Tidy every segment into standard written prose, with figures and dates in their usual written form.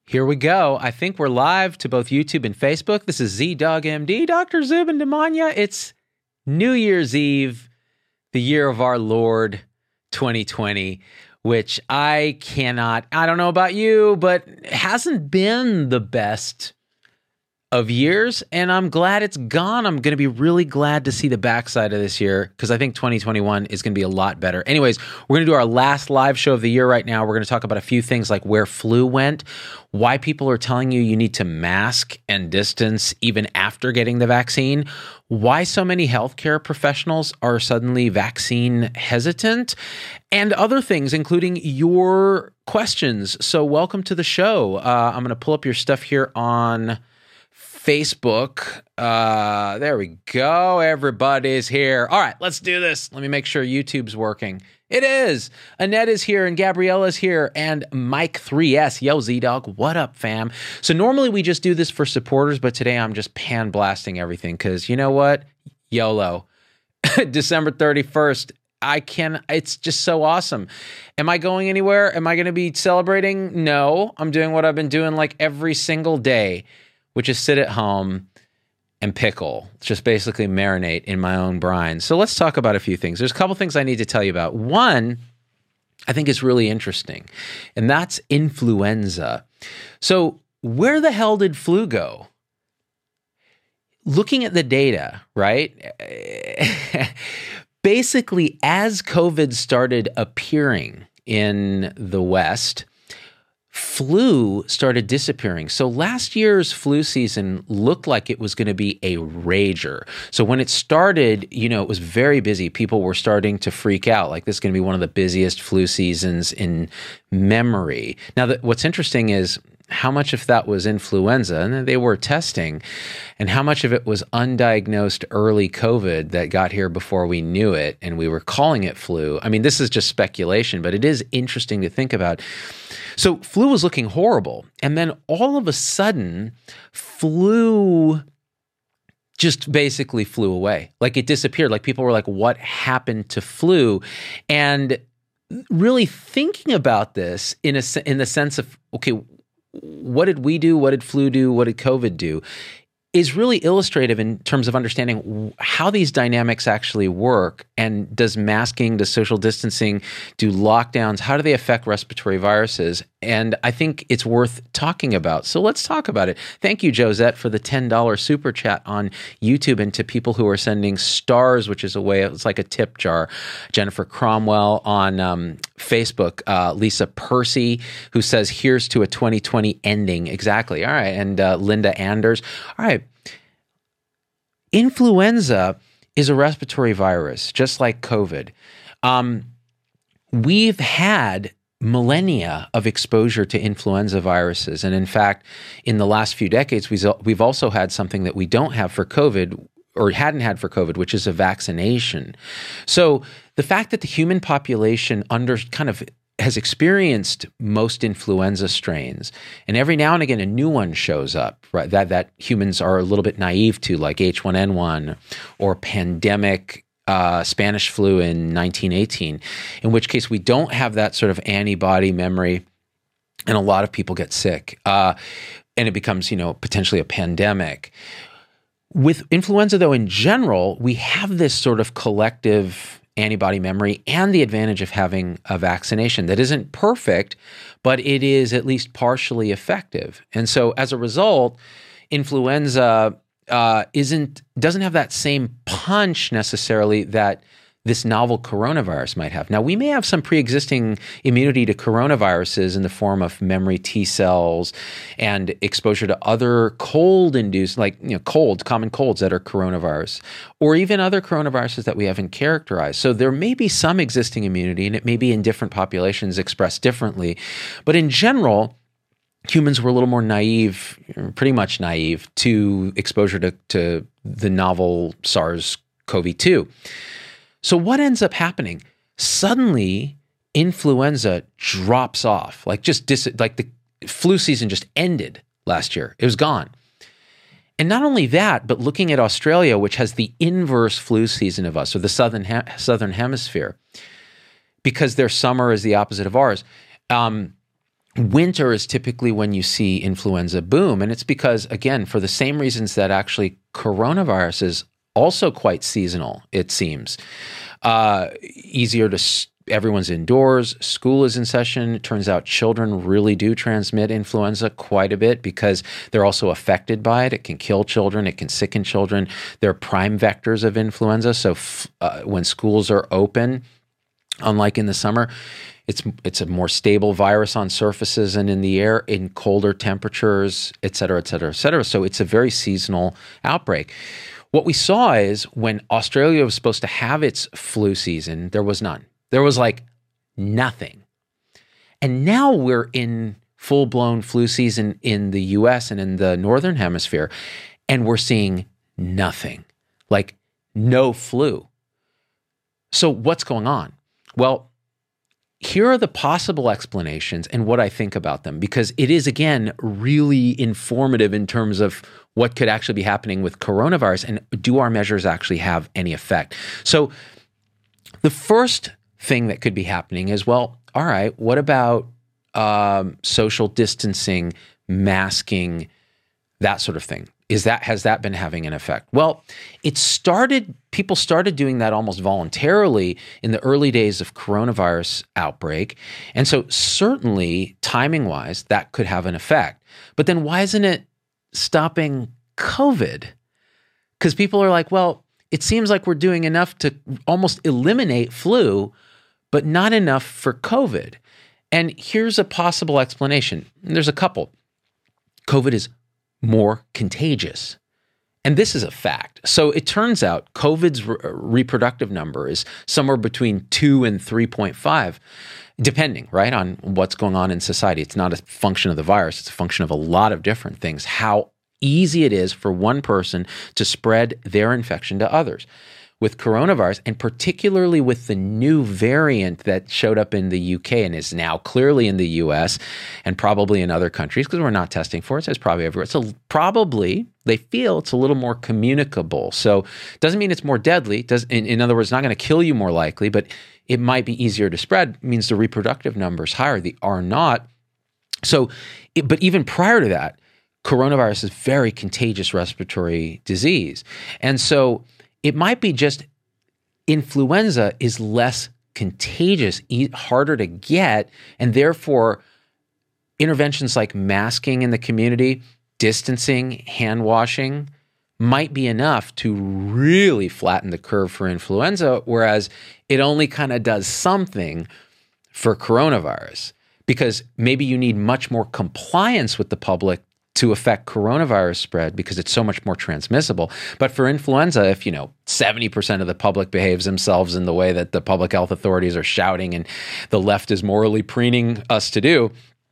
Here we go. I think we're live to both YouTube and Facebook. This is ZDoggMD, Dr. Zubin Damania. It's New Year's Eve, the year of our Lord 2020, which I don't know about you, but hasn't been the best of years, and I'm glad it's gone. I'm going to be really glad to see the backside of this year because I think 2021 is going to be a lot better. Anyways, we're going to do our last live show of the year right now. We're going to talk about a few things like where flu went, why people are telling you need to mask and distance even after getting the vaccine, why so many healthcare professionals are suddenly vaccine hesitant, and other things, including your questions. So welcome to the show. I'm going to pull up your stuff here on Facebook. There we go. Everybody's here. All right, let's do this. Let me make sure YouTube's working. It is. Annette is here and Gabriella's here and Mike 3S. Yo, Z-Dog. What up, fam? So normally we just do this for supporters, but today I'm just pan blasting everything because you know what? YOLO. December 31st. It's just so awesome. Am I going anywhere? Am I going to be celebrating? No. I'm doing what I've been doing like every single day, which is sit at home and pickle, just basically marinate in my own brine. So let's talk about a few things. There's a couple things I need to tell you about. One, I think is really interesting, and that's influenza. So where the hell did flu go? Looking at the data, right? Basically, as COVID started appearing in the West, flu started disappearing. So last year's flu season looked like it was going to be a rager. So when it started, it was very busy. People were starting to freak out. Like, this is going to be one of the busiest flu seasons in memory. Now, what's interesting is how much of that was influenza, and they were testing, and how much of it was undiagnosed early COVID that got here before we knew it, and we were calling it flu. I mean, this is just speculation, but it is interesting to think about. So flu was looking horrible, and then all of a sudden, flu just basically flew away. Like, it disappeared. Like, people were like, what happened to flu? And really thinking about this in the sense of, okay, what did we do? What did flu do? What did COVID do? Is really illustrative in terms of understanding how these dynamics actually work. And does masking, does social distancing, do lockdowns, how do they affect respiratory viruses? And I think it's worth talking about. So let's talk about it. Thank you, Josette, for the $10 super chat on YouTube, and to people who are sending stars, which is it's like a tip jar. Jennifer Cromwell on Facebook, Lisa Percy, who says, here's to a 2020 ending. Exactly. All right. And Linda Anders. All right. Influenza is a respiratory virus, just like COVID. We've had millennia of exposure to influenza viruses. And in fact, in the last few decades, we've also had something that we don't have for COVID, or hadn't had for COVID, which is a vaccination. So the fact that the human population has experienced most influenza strains, and every now and again a new one shows up, right? That humans are a little bit naive to, like H1N1 or pandemic Spanish flu in 1918, in which case we don't have that sort of antibody memory, and a lot of people get sick, and it becomes, potentially a pandemic. With influenza, though, in general, we have this sort of collective antibody memory and the advantage of having a vaccination that isn't perfect, but it is at least partially effective. And so as a result, influenza doesn't have that same punch necessarily that this novel coronavirus might have. Now, we may have some pre-existing immunity to coronaviruses in the form of memory T cells and exposure to other cold-induced, common colds that are coronavirus, or even other coronaviruses that we haven't characterized. So there may be some existing immunity, and it may be in different populations expressed differently. But in general, humans were a little more naive, pretty much naive, to exposure to the novel SARS-CoV-2. So what ends up happening? Suddenly, influenza drops off. Like the flu season just ended last year. It was gone. And not only that, but looking at Australia, which has the inverse flu season of us, or the southern hemisphere, because their summer is the opposite of ours. winter is typically when you see influenza boom. And it's because, again, for the same reasons that actually coronavirus is also quite seasonal, it seems. Easier to, everyone's indoors, school is in session. It turns out children really do transmit influenza quite a bit because they're also affected by it. It can kill children. It can sicken children. They're prime vectors of influenza. So when schools are open, unlike in the summer, it's a more stable virus on surfaces and in the air in colder temperatures, et cetera, et cetera, et cetera. So it's a very seasonal outbreak. What we saw is when Australia was supposed to have its flu season, there was none. There was like nothing. And now we're in full-blown flu season in the US and in the Northern Hemisphere, and we're seeing nothing, like no flu. So what's going on? Well, here are the possible explanations and what I think about them, because it is, again, really informative in terms of what could actually be happening with coronavirus and do our measures actually have any effect. So the first thing that could be happening is, well, all right, what about social distancing, masking, that sort of thing? Has that been having an effect? Well, people started doing that almost voluntarily in the early days of coronavirus outbreak. And so certainly timing-wise, that could have an effect. But then why isn't it stopping COVID? Because people are like, well, it seems like we're doing enough to almost eliminate flu, but not enough for COVID. And here's a possible explanation. There's a couple. COVID is more contagious. And this is a fact. So it turns out COVID's reproductive number is somewhere between 2 and 3.5, depending, right, on what's going on in society. It's not a function of the virus. It's a function of a lot of different things, how easy it is for one person to spread their infection to others. With coronavirus, and particularly with the new variant that showed up in the UK and is now clearly in the US and probably in other countries because we're not testing for it, so it's probably everywhere. So probably they feel it's a little more communicable. So it doesn't mean it's more deadly. In other words, it's not going to kill you more likely, but it might be easier to spread. It means the reproductive numbers higher. They are not. So, but even prior to that, coronavirus is very contagious respiratory disease. And so it might be just influenza is less contagious, harder to get, and therefore interventions like masking in the community, distancing, hand washing might be enough to really flatten the curve for influenza, whereas it only kind of does something for coronavirus because maybe you need much more compliance with the public to affect coronavirus spread because it's so much more transmissible. But for influenza, if 70% of the public behaves themselves in the way that the public health authorities are shouting and the left is morally preening us to do,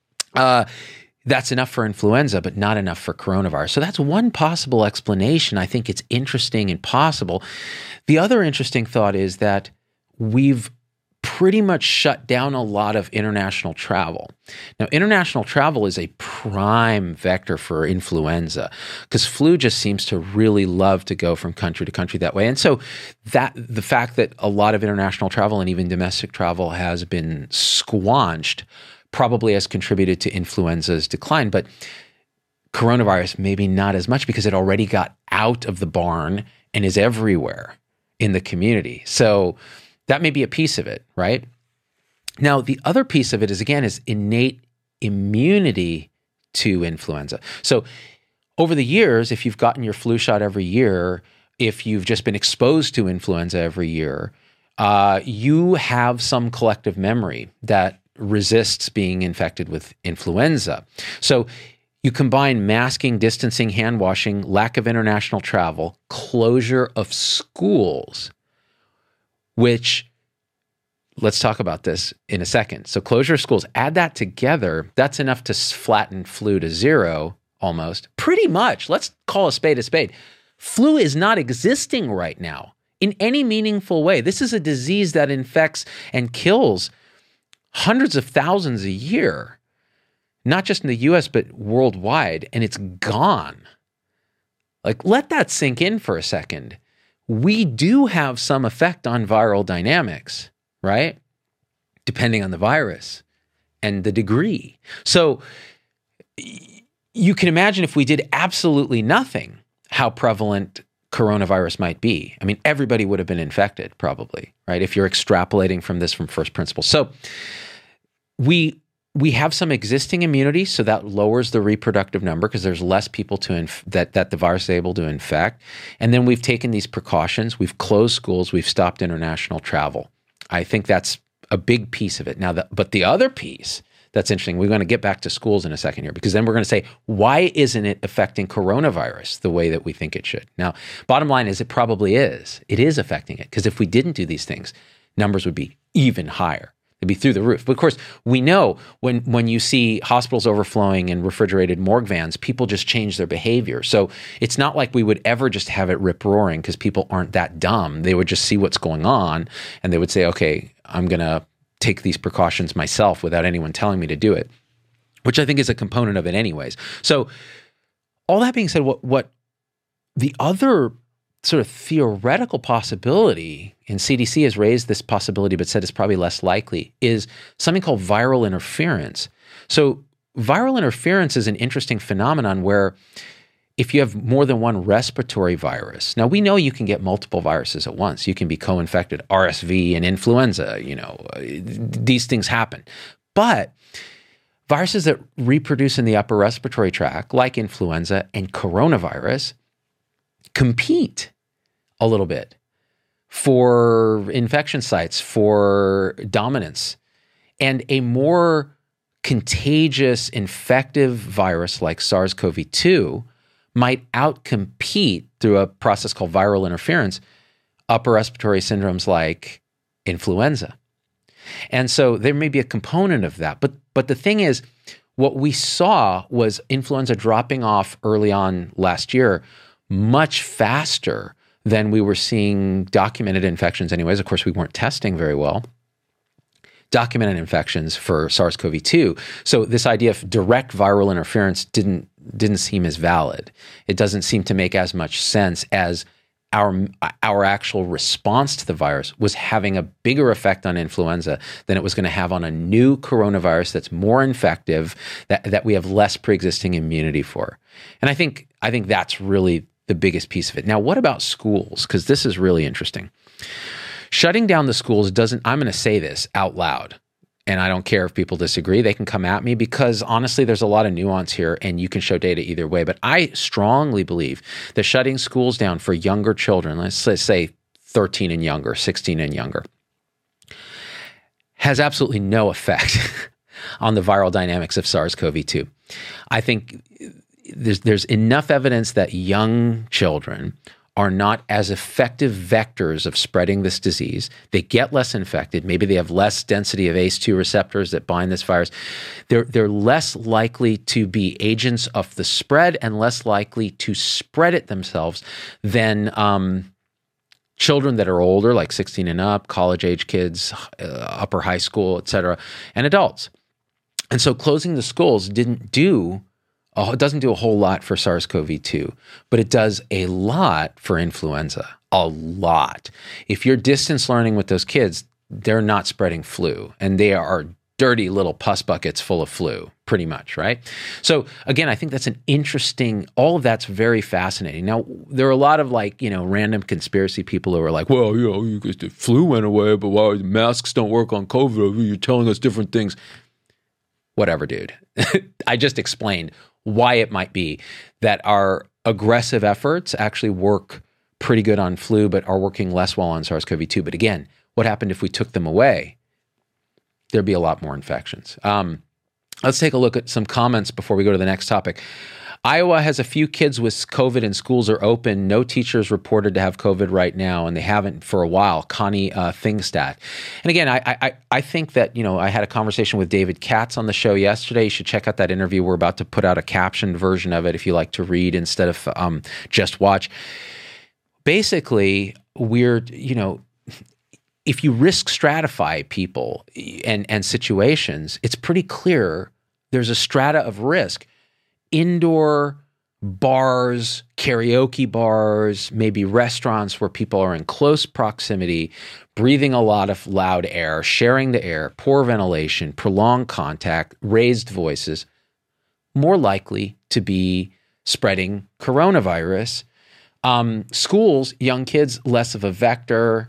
that's enough for influenza, but not enough for coronavirus. So that's one possible explanation. I think it's interesting and possible. The other interesting thought is that we've pretty much shut down a lot of international travel. Now, international travel is a prime vector for influenza because flu just seems to really love to go from country to country that way. And so the fact that a lot of international travel and even domestic travel has been squanched probably has contributed to influenza's decline. But coronavirus, maybe not as much because it already got out of the barn and is everywhere in the community. So that may be a piece of it, right? Now, the other piece of it is innate immunity to influenza. So over the years, if you've gotten your flu shot every year, if you've just been exposed to influenza every year, you have some collective memory that resists being infected with influenza. So you combine masking, distancing, hand washing, lack of international travel, closure of schools, which, let's talk about this in a second. So closure of schools, add that together, that's enough to flatten flu to zero almost. Pretty much, let's call a spade a spade. Flu is not existing right now in any meaningful way. This is a disease that infects and kills hundreds of thousands a year, not just in the US, but worldwide, and it's gone. Like, let that sink in for a second. We do have some effect on viral dynamics, right? Depending on the virus. and the degree. So you can imagine if we did absolutely nothing, how prevalent coronavirus might be. I mean, everybody would have been infected probably, right? If you're extrapolating from this from first principles. So we have some existing immunity, so that lowers the reproductive number because there's less people that the virus is able to infect. And then we've taken these precautions. We've closed schools. We've stopped international travel. I think that's a big piece of it. Now, but the other piece that's interesting, we're going to get back to schools in a second here, because then we're going to say, why isn't it affecting coronavirus the way that we think it should? Now, bottom line is it probably is. It is affecting it, because if we didn't do these things, numbers would be even higher. They'd be through the roof. But of course, we know when you see hospitals overflowing and refrigerated morgue vans, people just change their behavior. So it's not like we would ever just have it rip-roaring, because people aren't that dumb. They would just see what's going on, and they would say, okay, I'm going to take these precautions myself without anyone telling me to do it, which I think is a component of it anyways. So all that being said, what the other sort of theoretical possibility, and CDC has raised this possibility but said it's probably less likely, is something called viral interference. So viral interference is an interesting phenomenon where if you have more than one respiratory virus, now we know you can get multiple viruses at once. You can be co-infected, RSV and influenza, these things happen. But viruses that reproduce in the upper respiratory tract, like influenza and coronavirus, compete a little bit for infection sites, for dominance. And a more contagious, infective virus like SARS-CoV-2 might outcompete, through a process called viral interference, upper respiratory syndromes like influenza. And so there may be a component of that. But the thing is, what we saw was influenza dropping off early on last year much faster than we were seeing documented infections anyways. Of course, we weren't testing very well. Documented infections for SARS-CoV-2. So this idea of direct viral interference didn't seem as valid. It doesn't seem to make as much sense as our actual response to the virus was having a bigger effect on influenza than it was going to have on a new coronavirus that's more infective, that we have less pre-existing immunity for. And I think that's really the biggest piece of it. Now, what about schools? Because this is really interesting. Shutting down the schools I'm going to say this out loud, and I don't care if people disagree. They can come at me, because honestly, there's a lot of nuance here and you can show data either way. But I strongly believe that shutting schools down for younger children, let's say 13 and younger, 16 and younger, has absolutely no effect on the viral dynamics of SARS-CoV-2. I think there's enough evidence that young children are not as effective vectors of spreading this disease. They get less infected. Maybe they have less density of ACE2 receptors that bind this virus. They're less likely to be agents of the spread and less likely to spread it themselves than children that are older, like 16 and up, college-age kids, upper high school, et cetera, and adults. And so closing the schools it doesn't do a whole lot for SARS-CoV-2, but it does a lot for influenza, a lot. If you're distance learning with those kids, they're not spreading flu, and they are dirty little pus buckets full of flu, pretty much, right? So again, I think that's all of that's very fascinating. Now, there are a lot of random conspiracy people who are like, well, the flu went away, but why masks don't work on COVID? You're telling us different things. Whatever, dude. I just explained why it might be that our aggressive efforts actually work pretty good on flu, but are working less well on SARS-CoV-2. But again, what happened if we took them away? There'd be a lot more infections. Let's take a look at some comments before we go to the next topic. Iowa has a few kids with COVID and schools are open. No teachers reported to have COVID right now, and they haven't for a while. Connie Thingstat. And again, I think that, I had a conversation with David Katz on the show yesterday. You should check out that interview. We're about to put out a captioned version of it if you like to read instead of just watch. Basically, if you risk stratify people and situations, it's pretty clear there's a strata of risk. Indoor bars, karaoke bars, maybe restaurants where people are in close proximity, breathing a lot of loud air, sharing the air, poor ventilation, prolonged contact, raised voices, more likely to be spreading coronavirus. Schools, young kids, less of a vector.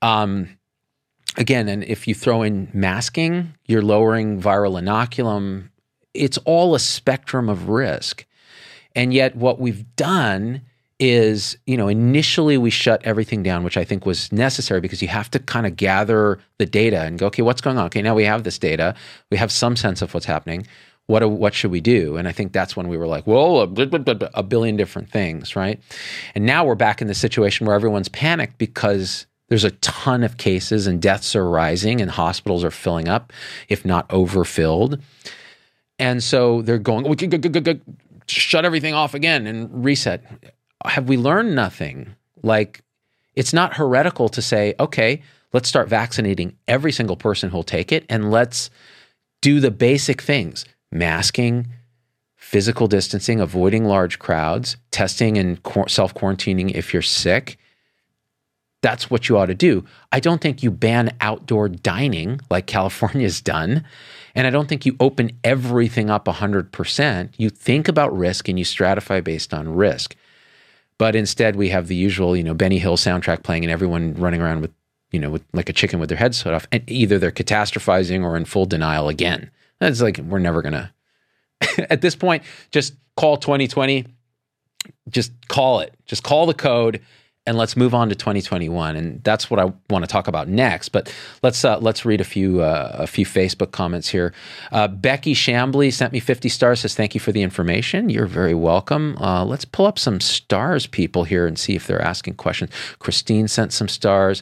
Again, and if you throw in masking, you're lowering viral inoculum. It's all a spectrum of risk. And yet what we've done is, initially we shut everything down, which I think was necessary because you have to kind of gather the data and go, okay, what's going on? Okay, now we have this data. We have some sense of what's happening. What should we do? And I think that's when we were like, whoa, a billion different things, right? And now we're back in the situation where everyone's panicked because there's a ton of cases and deaths are rising and hospitals are filling up, if not overfilled. And so they're going, we can shut everything off again and reset. Have we learned nothing? Like, it's not heretical to say, okay, let's start vaccinating every single person who'll take it, and let's do the basic things: masking, physical distancing, avoiding large crowds, testing and self-quarantining if you're sick. That's what you ought to do. I don't think you ban outdoor dining like California's done. And I don't think you open everything up 100%. You think about risk and you stratify based on risk. But instead we have the usual, Benny Hill soundtrack playing and everyone running around with, with like a chicken with their heads cut off. And either they're catastrophizing or in full denial again. It's like, we're never going to, at this point, just call 2020. Just call it. Just call the code. And let's move on to 2021, and that's what I want to talk about next. But let's read a few Facebook comments here. Becky Shambly sent me 50 stars. Says thank you for the information. You're very welcome. Let's pull up some stars, people here, and see if they're asking questions. Christine sent some stars.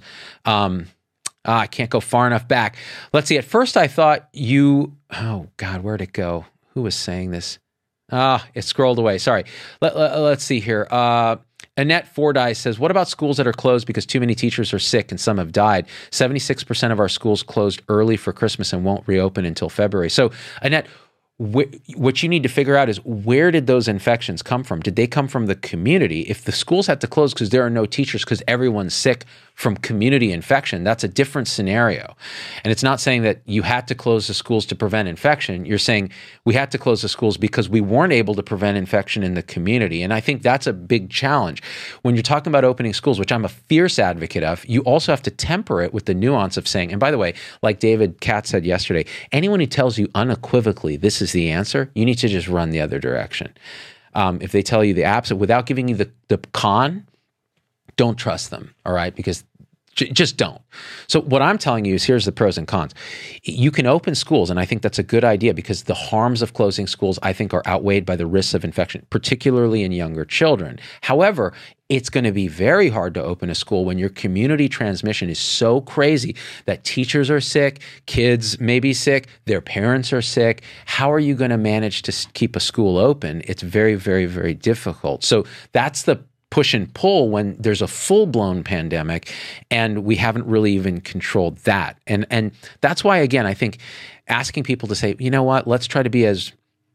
I can't go far enough back. Let's see. At first, I thought you. Oh God, where'd it go? Who was saying this? It scrolled away. Sorry. Let's see here. Annette Fordyce says, what about schools that are closed because too many teachers are sick and some have died? 76% of our schools closed early for Christmas and won't reopen until February. So, Annette, what you need to figure out is, where did those infections come from? Did they come from the community? If the schools had to close because there are no teachers because everyone's sick from community infection, that's a different scenario. And it's not saying that you had to close the schools to prevent infection. You're saying we had to close the schools because we weren't able to prevent infection in the community. And I think that's a big challenge. When you're talking about opening schools, which I'm a fierce advocate of, you also have to temper it with the nuance of saying, and by the way, like David Katz said yesterday, anyone who tells you unequivocally this is the answer, you need to just run the other direction. If they tell you the opposite without giving you the con, don't trust them, all right? Because just don't. So what I'm telling you is, here's the pros and cons. You can open schools, and I think that's a good idea because the harms of closing schools, I think, are outweighed by the risks of infection, particularly in younger children. However, it's going to be very hard to open a school when your community transmission is so crazy that teachers are sick, kids may be sick, their parents are sick. How are you going to manage to keep a school open? It's very, very, very difficult. So that's the push and pull when there's a full-blown pandemic and we haven't really even controlled that. And that's why, again, I think asking people to say, you know what, let's try to be as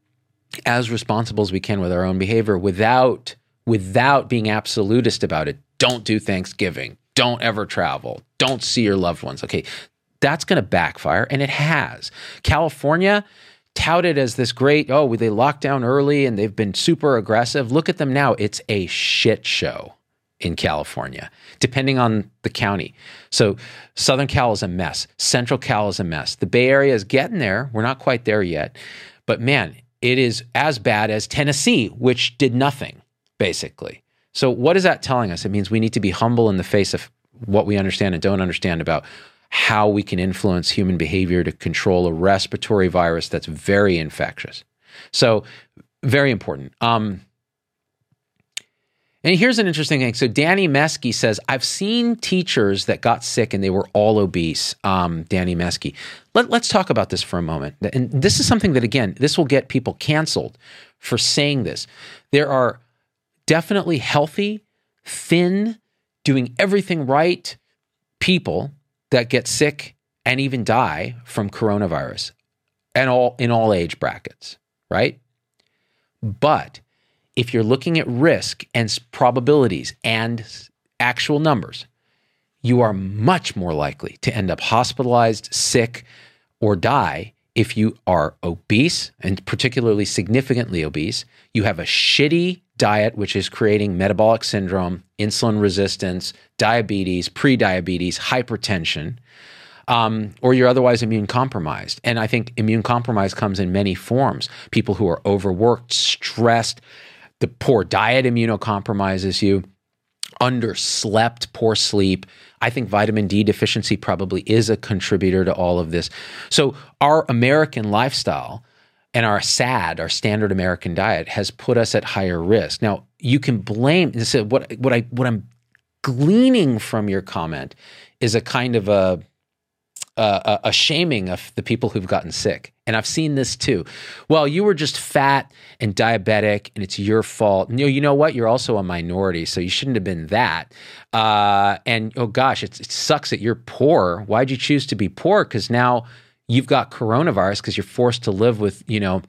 responsible as we can with our own behavior without being absolutist about it. Don't do Thanksgiving. Don't ever travel. Don't see your loved ones. Okay, that's going to backfire, and it has. California, touted as this great, they locked down early and they've been super aggressive. Look at them now. It's a shit show in California, depending on the county. So Southern Cal is a mess. Central Cal is a mess. The Bay Area is getting there. We're not quite there yet. But man, it is as bad as Tennessee, which did nothing, basically. So what is that telling us? It means we need to be humble in the face of what we understand and don't understand about how we can influence human behavior to control a respiratory virus that's very infectious. So very important. And here's an interesting thing. So Danny Meskey says, I've seen teachers that got sick and they were all obese. Danny Meskey. Let's talk about this for a moment. And this is something that, again, this will get people canceled for saying this. There are definitely healthy, thin, doing everything right people that get sick and even die from coronavirus, and in all age brackets, right? But if you're looking at risk and probabilities and actual numbers, you are much more likely to end up hospitalized, sick, or die if you are obese, and particularly significantly obese. You have a shitty diet, which is creating metabolic syndrome, insulin resistance, diabetes, prediabetes, hypertension, or you're otherwise immune compromised. And I think immune compromise comes in many forms. People who are overworked, stressed, the poor diet immunocompromises you, underslept, poor sleep. I think vitamin D deficiency probably is a contributor to all of this. So our American lifestyle and our standard American diet has put us at higher risk. Now, you can blame, so what I'm gleaning from your comment is a kind of a shaming of the people who've gotten sick. And I've seen this too. Well, you were just fat and diabetic and it's your fault. You know what? You're also a minority, so you shouldn't have been that. And oh gosh, it sucks that you're poor. Why'd you choose to be poor? Because now you've got coronavirus because you're forced to live with,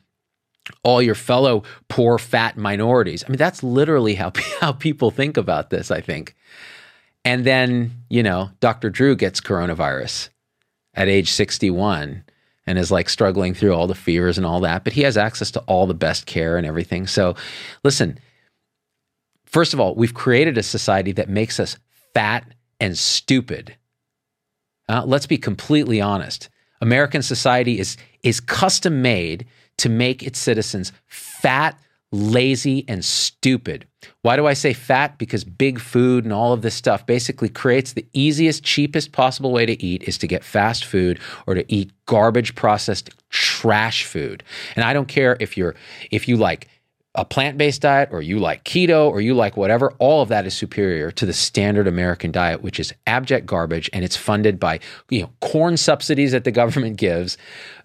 all your fellow poor, fat minorities. I mean, that's literally how people think about this, I think. And then, Dr. Drew gets coronavirus at age 61 and is like struggling through all the fevers and all that, but he has access to all the best care and everything. So listen, first of all, we've created a society that makes us fat and stupid. Let's be completely honest. American society is custom made to make its citizens fat, lazy, and stupid. Why do I say fat? Because big food and all of this stuff basically creates the easiest, cheapest possible way to eat is to get fast food or to eat garbage processed trash food. And I don't care if you like a plant-based diet or you like keto or you like whatever, all of that is superior to the standard American diet, which is abject garbage, and it's funded by corn subsidies that the government gives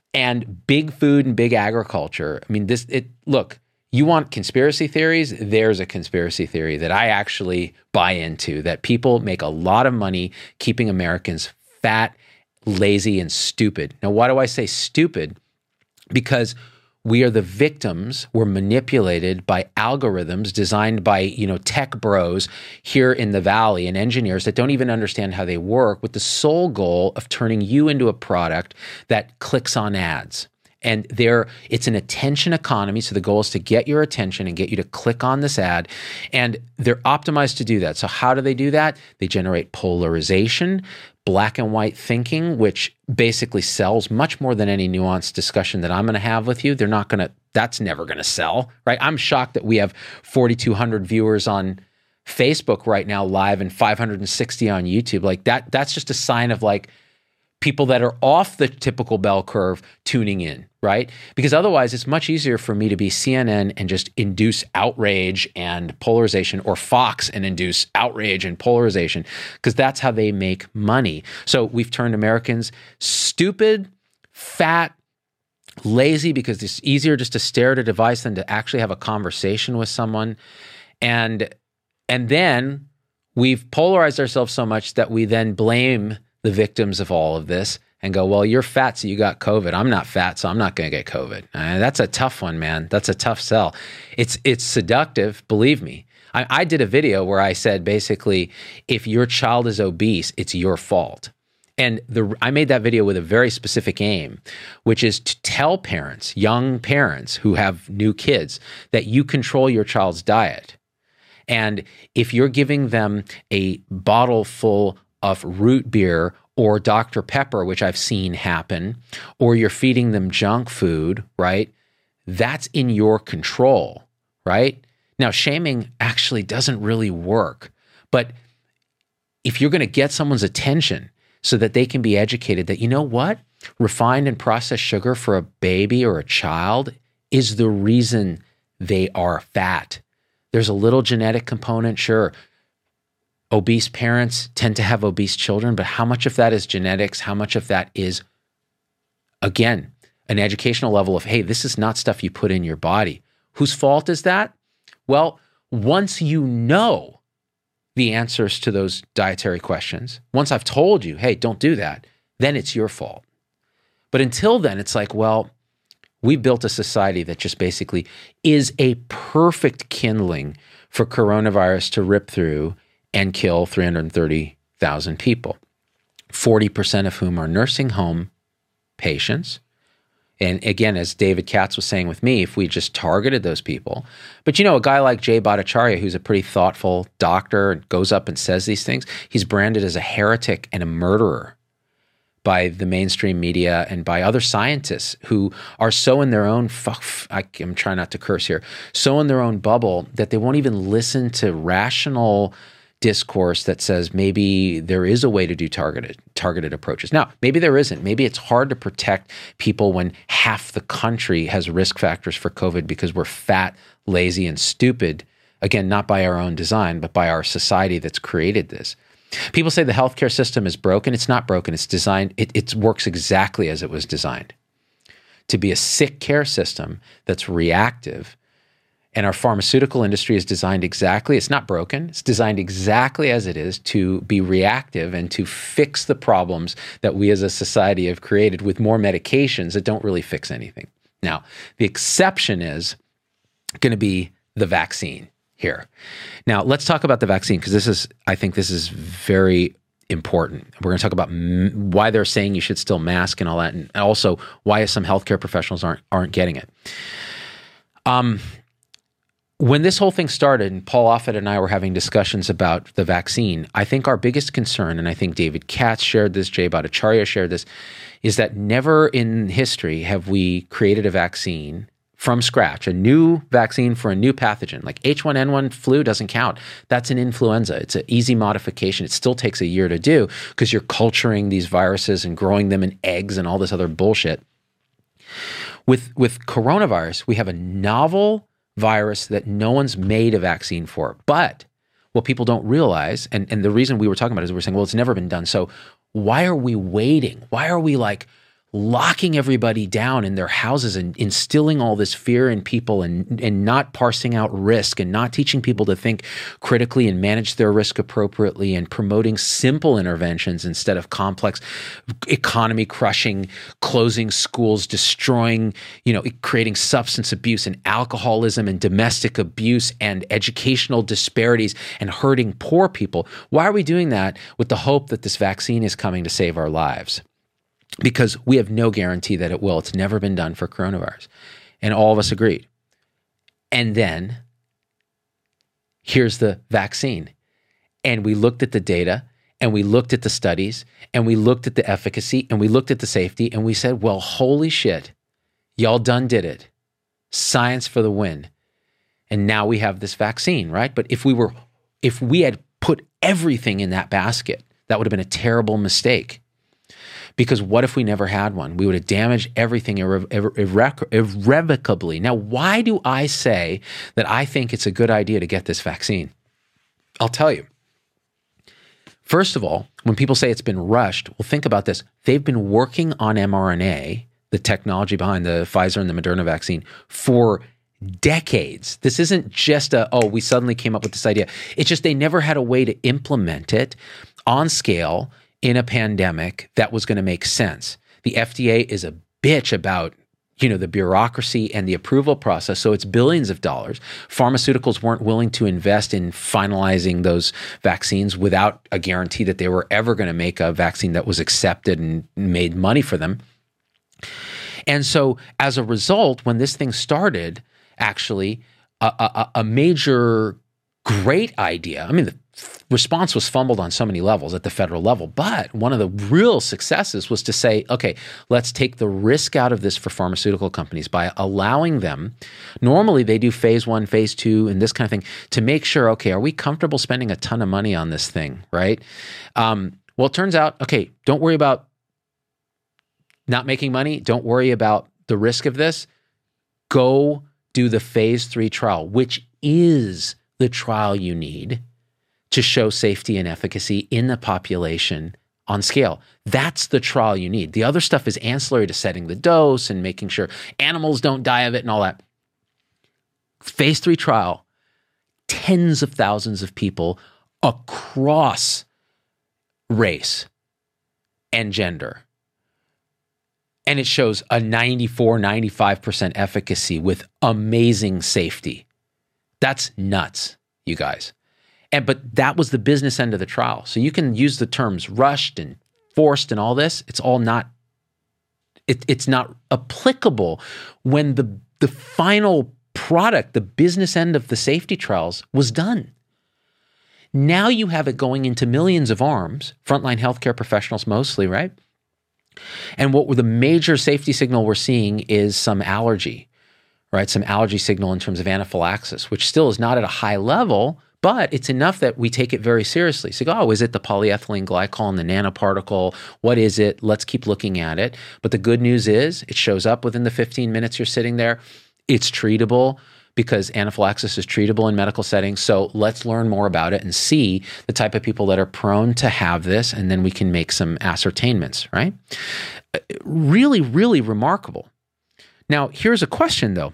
and big food and big agriculture. I mean, look, you want conspiracy theories? There's a conspiracy theory that I actually buy into, that people make a lot of money keeping Americans fat, lazy, and stupid. Now, why do I say stupid? Because we are the victims. We're manipulated by algorithms designed by, tech bros here in the Valley and engineers that don't even understand how they work, with the sole goal of turning you into a product that clicks on ads. And it's an attention economy. So the goal is to get your attention and get you to click on this ad. And they're optimized to do that. So how do they do that? They generate polarization, black and white thinking, which basically sells much more than any nuanced discussion that I'm going to have with you. That's never going to sell, right? I'm shocked that we have 4,200 viewers on Facebook right now live and 560 on YouTube. Like that's just a sign of like people that are off the typical bell curve tuning in, right? Because otherwise it's much easier for me to be CNN and just induce outrage and polarization, or Fox and induce outrage and polarization, because that's how they make money. So we've turned Americans stupid, fat, lazy, because it's easier just to stare at a device than to actually have a conversation with someone. And then we've polarized ourselves so much that we then blame the victims of all of this and go, well, you're fat, so you got COVID. I'm not fat, so I'm not going to get COVID. That's a tough one, man. That's a tough sell. It's seductive, believe me. I did a video where I said, basically, if your child is obese, it's your fault. And I made that video with a very specific aim, which is to tell parents, young parents who have new kids, that you control your child's diet. And if you're giving them a bottle full of root beer or Dr. Pepper, which I've seen happen, or you're feeding them junk food, right? That's in your control, right? Now, shaming actually doesn't really work. But if you're going to get someone's attention so that they can be educated that, you know what? Refined and processed sugar for a baby or a child is the reason they are fat. There's a little genetic component, sure. Obese parents tend to have obese children, but how much of that is genetics? How much of that is, again, an educational level of, hey, this is not stuff you put in your body. Whose fault is that? Well, once you know the answers to those dietary questions, once I've told you, hey, don't do that, then it's your fault. But until then, it's like, well, We built a society that just basically is a perfect kindling for coronavirus to rip through and kill 330,000 people, 40% of whom are nursing home patients. And again, as David Katz was saying with me, if we just targeted those people, but a guy like Jay Bhattacharya, who's a pretty thoughtful doctor and goes up and says these things, he's branded as a heretic and a murderer by the mainstream media and by other scientists who are so in their own, I'm trying not to curse here, so in their own bubble that they won't even listen to rational discourse that says maybe there is a way to do targeted approaches. Now, maybe there isn't. Maybe it's hard to protect people when half the country has risk factors for COVID because we're fat, lazy, and stupid. Again, not by our own design, but by our society that's created this. People say the healthcare system is broken. It's not broken. It's designed. It works exactly as it was designed to be a sick care system that's reactive. And our pharmaceutical industry is designed exactly, it's not broken, it's designed exactly as it is to be reactive and to fix the problems that we as a society have created with more medications that don't really fix anything. Now, the exception is going to be the vaccine here. Now, let's talk about the vaccine because I think this is very important. We're going to talk about why they're saying you should still mask and all that, and also why some healthcare professionals aren't getting it. When this whole thing started, and Paul Offit and I were having discussions about the vaccine, I think our biggest concern, and I think David Katz shared this, Jay Bhattacharya shared this, is that never in history have we created a vaccine from scratch, a new vaccine for a new pathogen. Like H1N1 flu doesn't count. That's an influenza. It's an easy modification. It still takes a year to do because you're culturing these viruses and growing them in eggs and all this other bullshit. With coronavirus, we have a novel virus that no one's made a vaccine for. But what people don't realize, and the reason we were talking about it is we're saying, well, it's never been done. So why are we waiting? Why are we locking everybody down in their houses and instilling all this fear in people and not parsing out risk and not teaching people to think critically and manage their risk appropriately and promoting simple interventions instead of complex economy crushing, closing schools, destroying, creating substance abuse and alcoholism and domestic abuse and educational disparities and hurting poor people? Why are we doing that with the hope that this vaccine is coming to save our lives? Because we have no guarantee that it will. It's never been done for coronavirus. And all of us agreed. And then here's the vaccine. And we looked at the data and we looked at the studies and we looked at the efficacy and we looked at the safety and we said, well, holy shit, y'all done did it. Science for the win. And now we have this vaccine, right? But if we had put everything in that basket, that would have been a terrible mistake. Because what if we never had one? We would have damaged everything irrevocably. Now, why do I say that I think it's a good idea to get this vaccine? I'll tell you. First of all, when people say it's been rushed, well, think about this. They've been working on mRNA, the technology behind the Pfizer and the Moderna vaccine, for decades. This isn't just we suddenly came up with this idea. It's just they never had a way to implement it on scale in a pandemic that was going to make sense. The FDA is a bitch about, the bureaucracy and the approval process. So it's billions of dollars. Pharmaceuticals weren't willing to invest in finalizing those vaccines without a guarantee that they were ever going to make a vaccine that was accepted and made money for them. And so as a result, when this thing started, actually, a major great idea. I mean, the response was fumbled on so many levels at the federal level, but one of the real successes was to say, okay, let's take the risk out of this for pharmaceutical companies by allowing them, normally they do phase 1, phase 2, and this kind of thing to make sure, okay, are we comfortable spending a ton of money on this thing, right? Well, it turns out, okay, don't worry about not making money. Don't worry about the risk of this. Go do the phase 3 trial, which is the trial you need to show safety and efficacy in the population on scale. That's the trial you need. The other stuff is ancillary to setting the dose and making sure animals don't die of it and all that. Phase 3 trial, tens of thousands of people across race and gender and it shows a 94, 95% efficacy with amazing safety. That's nuts, you guys. But that was the business end of the trial. So you can use the terms rushed and forced and all this. It's all not, it's not applicable when the final product, the business end of the safety trials was done. Now you have it going into millions of arms, frontline healthcare professionals mostly, right? And what the major safety signal we're seeing is some allergy, right? Some allergy signal in terms of anaphylaxis, which still is not at a high level, but it's enough that we take it very seriously. So, oh, is it the polyethylene glycol and the nanoparticle? What is it? Let's keep looking at it. But the good news is it shows up within the 15 minutes you're sitting there. It's treatable because anaphylaxis is treatable in medical settings. So let's learn more about it and see the type of people that are prone to have this, and then we can make some ascertainments, right? Really, really remarkable. Now, here's a question, though.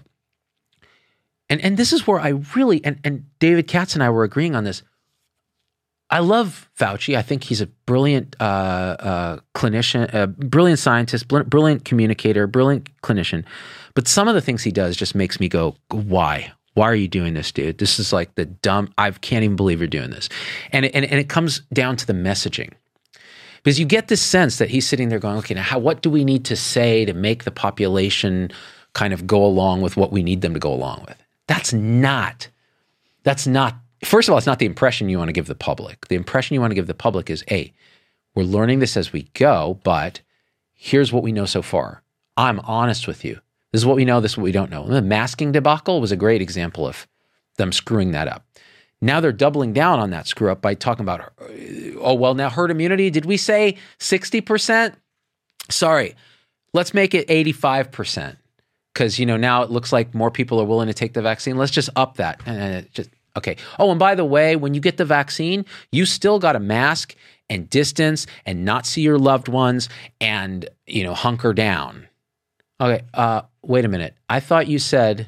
And this is where I really, and David Katz and I were agreeing on this. I love Fauci. I think he's a brilliant clinician, a brilliant scientist, brilliant communicator, brilliant clinician. But some of the things he does just makes me go, why? Why are you doing this, dude? This is like the dumb, I can't even believe you're doing this. And it comes down to the messaging. Because you get this sense that he's sitting there going, okay, now what do we need to say to make the population kind of go along with what we need them to go along with? That's not, first of all, it's not the impression you want to give the public. The impression you want to give the public is, hey, we're learning this as we go, but here's what we know so far. I'm honest with you. This is what we know, this is what we don't know. And the masking debacle was a great example of them screwing that up. Now they're doubling down on that screw up by talking about, oh, well, now herd immunity, did we say 60%? Sorry, let's make it 85%. Because, now it looks like more people are willing to take the vaccine. Let's just up that. Okay. Oh, and by the way, when you get the vaccine, you still got to mask and distance and not see your loved ones and, hunker down. Okay. Wait a minute. I thought you said,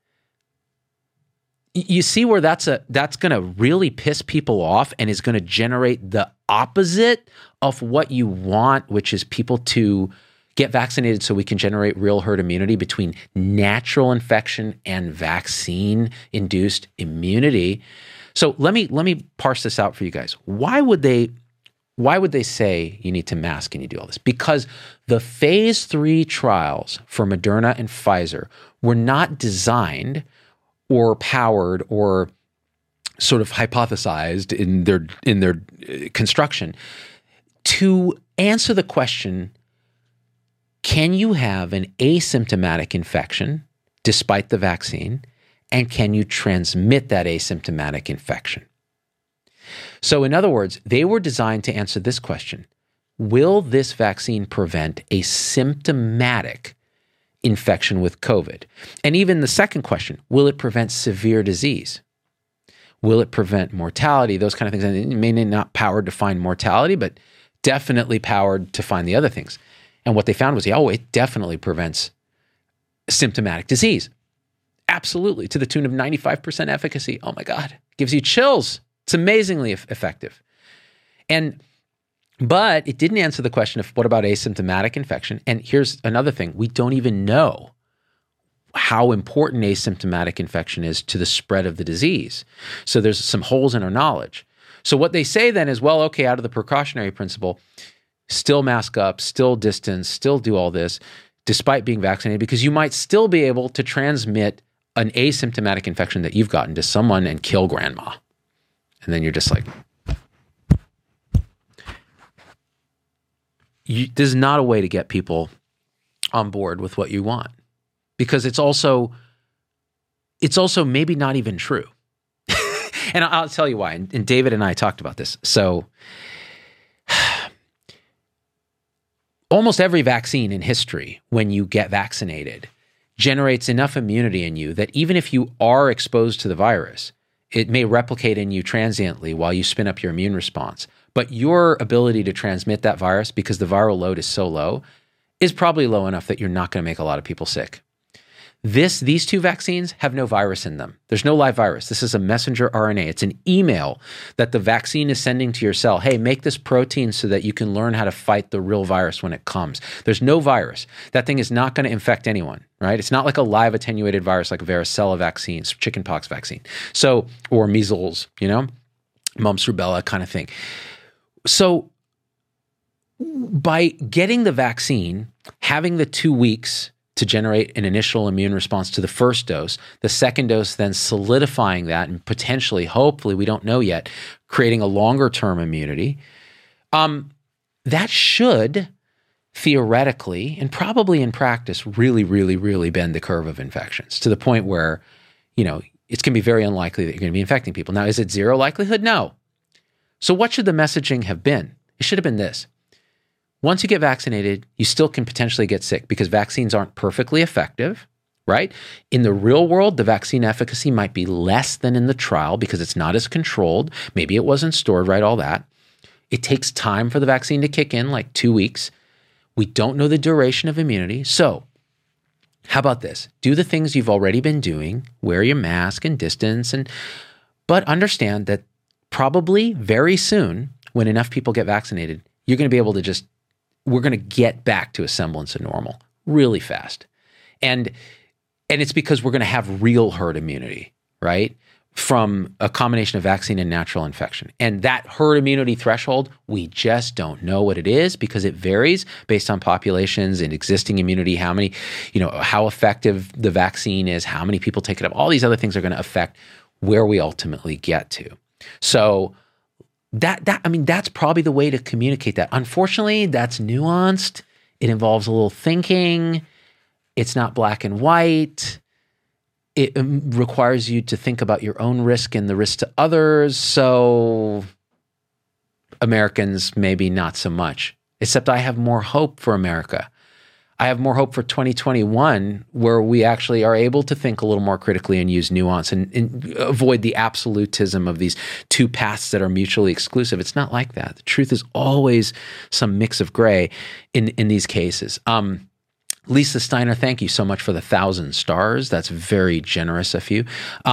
you see where that's going to really piss people off and is going to generate the opposite of what you want, which is people to get vaccinated so we can generate real herd immunity between natural infection and vaccine-induced immunity. So let me parse this out for you guys. Why would they say you need to mask and you do all this? Because the phase 3 trials for Moderna and Pfizer were not designed or powered or sort of hypothesized in their construction to answer the question, can you have an asymptomatic infection despite the vaccine, and can you transmit that asymptomatic infection? So in other words, they were designed to answer this question: will this vaccine prevent a symptomatic infection with COVID? And even the second question, will it prevent severe disease? Will it prevent mortality? Those kind of things. And it may not powered to find mortality, but definitely powered to find the other things. And what they found was, it definitely prevents symptomatic disease. Absolutely, to the tune of 95% efficacy. Oh my God, gives you chills. It's amazingly effective. But it didn't answer the question of what about asymptomatic infection? And here's another thing. We don't even know how important asymptomatic infection is to the spread of the disease. So there's some holes in our knowledge. So what they say then is, well, okay, out of the precautionary principle, still mask up, still distance, still do all this, despite being vaccinated, because you might still be able to transmit an asymptomatic infection that you've gotten to someone and kill grandma. And then you're just like, this is not a way to get people on board with what you want, because it's also maybe not even true. And I'll tell you why. And David and I talked about this. So almost every vaccine in history, when you get vaccinated, generates enough immunity in you that even if you are exposed to the virus, it may replicate in you transiently while you spin up your immune response. But your ability to transmit that virus, because the viral load is so low, is probably low enough that you're not going to make a lot of people sick. These two vaccines have no virus in them. There's no live virus. This is a messenger RNA. It's an email that the vaccine is sending to your cell. Hey, make this protein so that you can learn how to fight the real virus when it comes. There's no virus. That thing is not going to infect anyone, right? It's not like a live attenuated virus like varicella vaccines, chickenpox vaccine. So, or measles, mumps, rubella kind of thing. So by getting the vaccine, having the 2 weeks to generate an initial immune response to the first dose, the second dose then solidifying that and potentially, hopefully, we don't know yet, creating a longer term immunity, that should theoretically and probably in practice really, really, really bend the curve of infections to the point where, it's going to be very unlikely that you're going to be infecting people. Now, is it zero likelihood? No. So what should the messaging have been? It should have been this. Once you get vaccinated, you still can potentially get sick because vaccines aren't perfectly effective, right? In the real world, the vaccine efficacy might be less than in the trial because it's not as controlled. Maybe it wasn't stored right, all that. It takes time for the vaccine to kick in, like 2 weeks. We don't know the duration of immunity. So how about this? Do the things you've already been doing, wear your mask and distance, but understand that probably very soon, when enough people get vaccinated, you're going to be able to we're going to get back to a semblance of normal really fast. And it's because we're going to have real herd immunity, right? From a combination of vaccine and natural infection. And that herd immunity threshold, we just don't know what it is because it varies based on populations and existing immunity, how many, how effective the vaccine is, how many people take it up. All these other things are going to affect where we ultimately get to. So that's probably the way to communicate that. Unfortunately, that's nuanced. It involves a little thinking. It's not black and white. It requires you to think about your own risk and the risk to others. So Americans, maybe not so much, except I have more hope for America. I have more hope for 2021 where we actually are able to think a little more critically and use nuance and avoid the absolutism of these two paths that are mutually exclusive. It's not like that. The truth is always some mix of gray in these cases. Lisa Steiner, thank you so much for the 1,000 stars. That's very generous of you.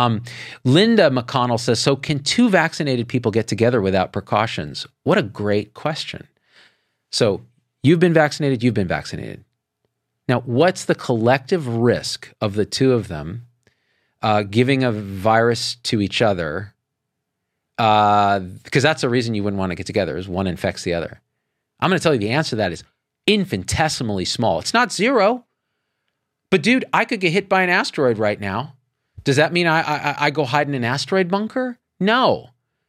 Linda McConnell says, so can two vaccinated people get together without precautions? What a great question. So you've been vaccinated, you've been vaccinated. Now, what's the collective risk of the two of them giving a virus to each other? Because that's the reason you wouldn't want to get together, is one infects the other. I'm going to tell you the answer to that is infinitesimally small. It's not zero. But dude, I could get hit by an asteroid right now. Does that mean I go hide in an asteroid bunker? No.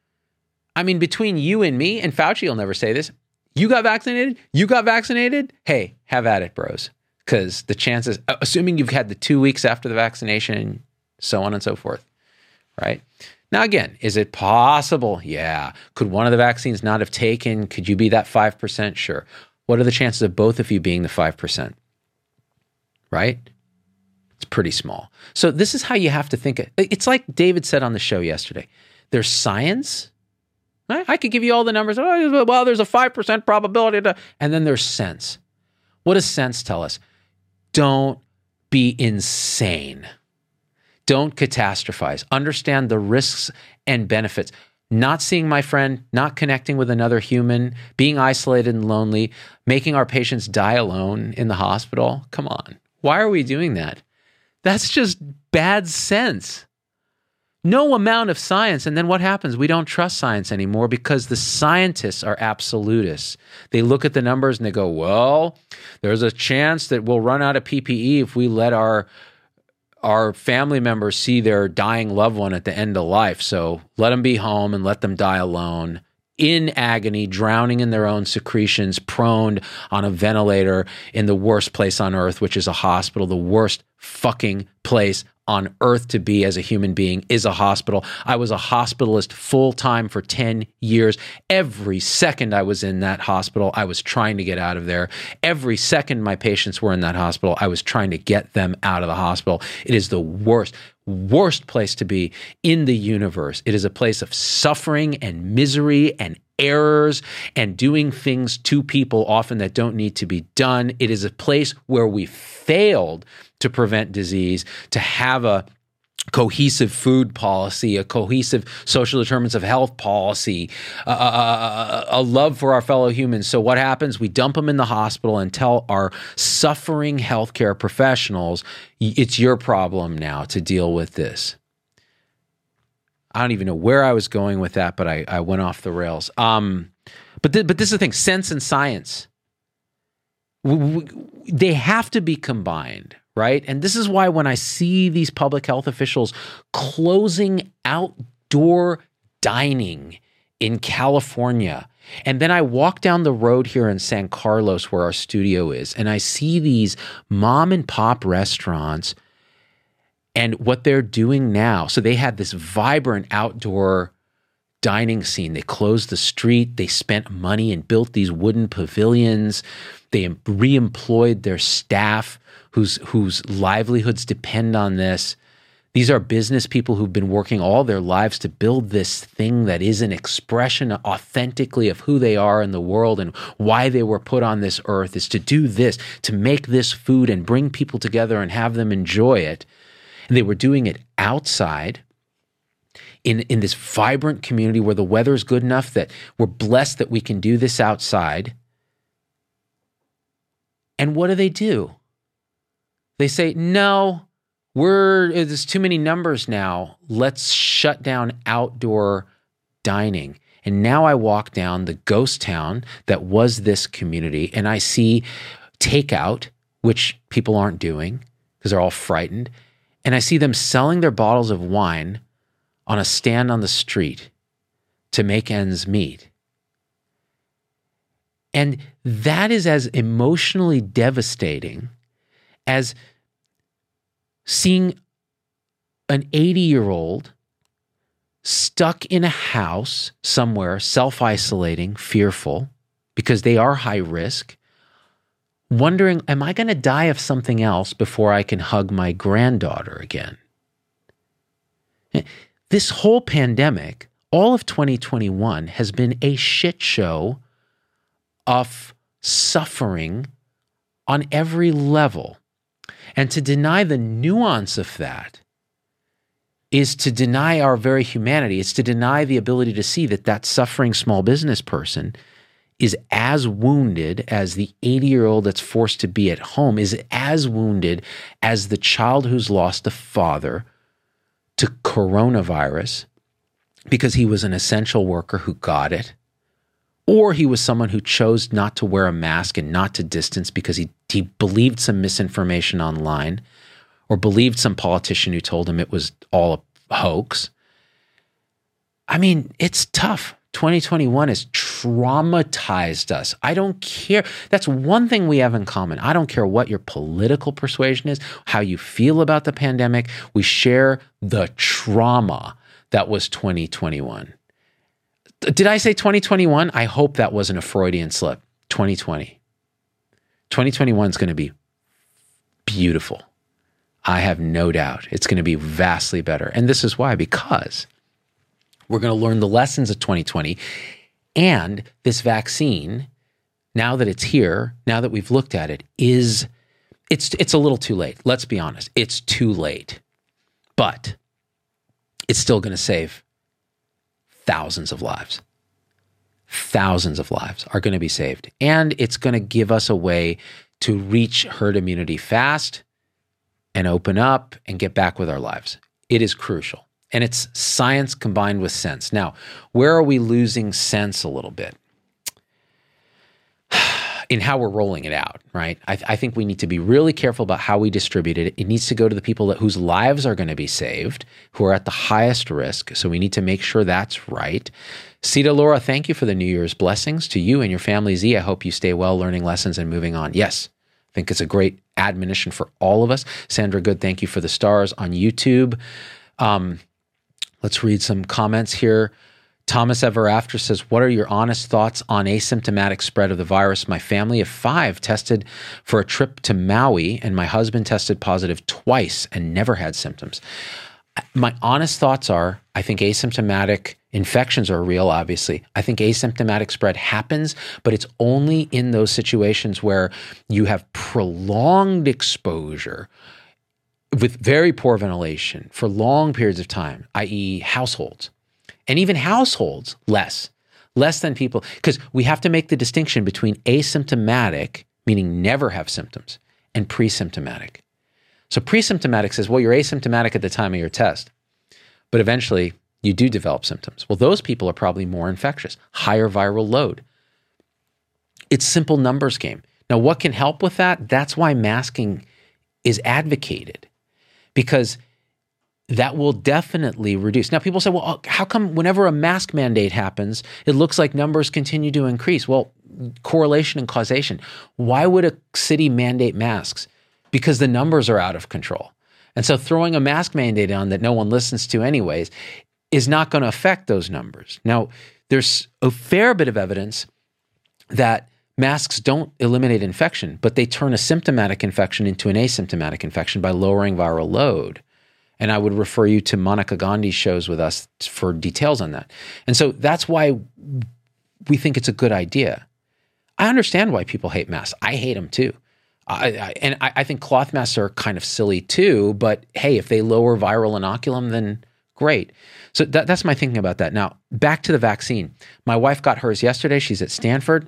I mean, between you and me, and Fauci will never say this, you got vaccinated? You got vaccinated? Hey, have at it, bros. Because the chances, assuming you've had the 2 weeks after the vaccination, so on and so forth, right? Now, again, is it possible? Yeah. Could one of the vaccines not have taken? Could you be that 5%? Sure. What are the chances of both of you being the 5%? Right? It's pretty small. So this is how you have to think. It's like David said on the show yesterday. There's science. I could give you all the numbers. Oh, well, there's a 5% probability. And then there's sense. What does sense tell us? Don't be insane. Don't catastrophize. Understand the risks and benefits. Not seeing my friend, not connecting with another human, being isolated and lonely, making our patients die alone in the hospital. Come on. Why are we doing that? That's just bad sense. No amount of science. And then what happens? We don't trust science anymore because the scientists are absolutists. They look at the numbers and they go, well, there's a chance that we'll run out of PPE if we let our family members see their dying loved one at the end of life. So let them be home and let them die alone, in agony, drowning in their own secretions, prone on a ventilator in the worst place on earth, which is a hospital. The worst fucking place on earth to be as a human being is a hospital. I was a hospitalist full-time for 10 years. Every second I was in that hospital, I was trying to get out of there. Every second my patients were in that hospital, I was trying to get them out of the hospital. It is the worst place to be in the universe. It is a place of suffering and misery and errors and doing things to people often that don't need to be done. It is a place where we failed to prevent disease, to have a cohesive food policy, a cohesive social determinants of health policy, a love for our fellow humans. So what happens? We dump them in the hospital and tell our suffering healthcare professionals, it's your problem now to deal with this. I don't even know where I was going with that, but I went off the rails. But this is the thing, sense and science, they have to be combined. Right? And this is why when I see these public health officials closing outdoor dining in California, and then I walk down the road here in San Carlos where our studio is, and I see these mom and pop restaurants and what they're doing now. So they had this vibrant outdoor dining scene. They closed the street. They spent money and built these wooden pavilions. They re-employed their staff whose livelihoods depend on this. These are business people who've been working all their lives to build this thing that is an expression authentically of who they are in the world and why they were put on this earth, is to do this, to make this food and bring people together and have them enjoy it. And they were doing it outside in this vibrant community where the weather is good enough that we're blessed that we can do this outside. And what do? They say, no, there's too many numbers now. Let's shut down outdoor dining. And now I walk down the ghost town that was this community, and I see takeout, which people aren't doing because they're all frightened. And I see them selling their bottles of wine on a stand on the street to make ends meet. And that is as emotionally devastating as seeing an 80-year-old stuck in a house somewhere, self-isolating, fearful, because they are high risk, wondering, am I going to die of something else before I can hug my granddaughter again? This whole pandemic, all of 2021, has been a shit show of suffering on every level. And to deny the nuance of that is to deny our very humanity. It's to deny the ability to see that that suffering small business person is as wounded as the 80-year-old that's forced to be at home, is as wounded as the child who's lost a father to coronavirus because he was an essential worker who got it, or he was someone who chose not to wear a mask and not to distance because he believed some misinformation online or believed some politician who told him it was all a hoax. I mean, it's tough. 2021 has traumatized us. I don't care. That's one thing we have in common. I don't care what your political persuasion is, how you feel about the pandemic. We share the trauma that was 2021. Did I say 2021? I hope that wasn't a Freudian slip. 2020. 2021 is going to be beautiful. I have no doubt. It's going to be vastly better. And this is why, because we're going to learn the lessons of 2020. And this vaccine, now that it's here, now that we've looked at it, it's a little too late. Let's be honest. It's too late. But it's still going to save thousands of lives. Thousands of lives are going to be saved. And it's going to give us a way to reach herd immunity fast and open up and get back with our lives. It is crucial. And it's science combined with sense. Now, where are we losing sense a little bit? In how we're rolling it out, right? I think we need to be really careful about how we distribute it. It needs to go to the people whose lives are going to be saved, who are at the highest risk. So we need to make sure that's right. Sita Laura, thank you for the New Year's blessings to you and your family. Z, I hope you stay well, learning lessons and moving on. Yes, I think it's a great admonition for all of us. Sandra Good, thank you for the stars on YouTube. Let's read some comments here. Thomas Ever After says, what are your honest thoughts on asymptomatic spread of the virus? My family of 5 tested for a trip to Maui, and my husband tested positive twice and never had symptoms. My honest thoughts are, I think asymptomatic infections are real, obviously. I think asymptomatic spread happens, but it's only in those situations where you have prolonged exposure with very poor ventilation for long periods of time, i.e. households. And even households, less than people, because we have to make the distinction between asymptomatic, meaning never have symptoms, and pre-symptomatic. So pre-symptomatic says, well, you're asymptomatic at the time of your test, but eventually you do develop symptoms. Well, those people are probably more infectious, higher viral load. It's simple numbers game. Now, what can help with that? That's why masking is advocated, because that will definitely reduce. Now, people say, well, how come whenever a mask mandate happens, it looks like numbers continue to increase? Well, correlation and causation. Why would a city mandate masks? Because the numbers are out of control. And so throwing a mask mandate on that no one listens to anyways is not going to affect those numbers. Now, there's a fair bit of evidence that masks don't eliminate infection, but they turn a symptomatic infection into an asymptomatic infection by lowering viral load. And I would refer you to Monica Gandhi's shows with us for details on that. And so that's why we think it's a good idea. I understand why people hate masks. I hate them too. I think cloth masks are kind of silly too, but hey, if they lower viral inoculum, then great. So that's my thinking about that. Now, back to the vaccine. My wife got hers yesterday. She's at Stanford.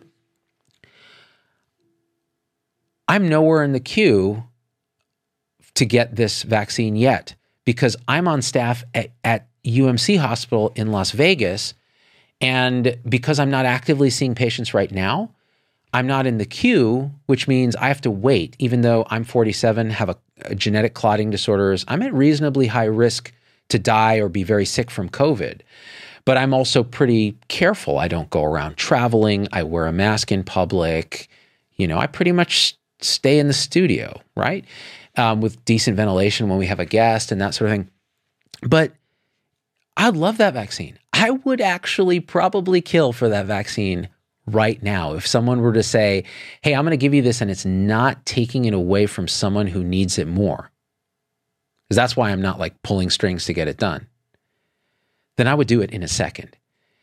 I'm nowhere in the queue to get this vaccine yet, because I'm on staff at UMC Hospital in Las Vegas. And because I'm not actively seeing patients right now, I'm not in the queue, which means I have to wait. Even though I'm 47, have a genetic clotting disorders, I'm at reasonably high risk to die or be very sick from COVID. But I'm also pretty careful. I don't go around traveling. I wear a mask in public. I pretty much stay in the studio, right? With decent ventilation when we have a guest and that sort of thing. But I love that vaccine. I would actually probably kill for that vaccine right now. If someone were to say, hey, I'm going to give you this and it's not taking it away from someone who needs it more, because that's why I'm not like pulling strings to get it done, then I would do it in a second.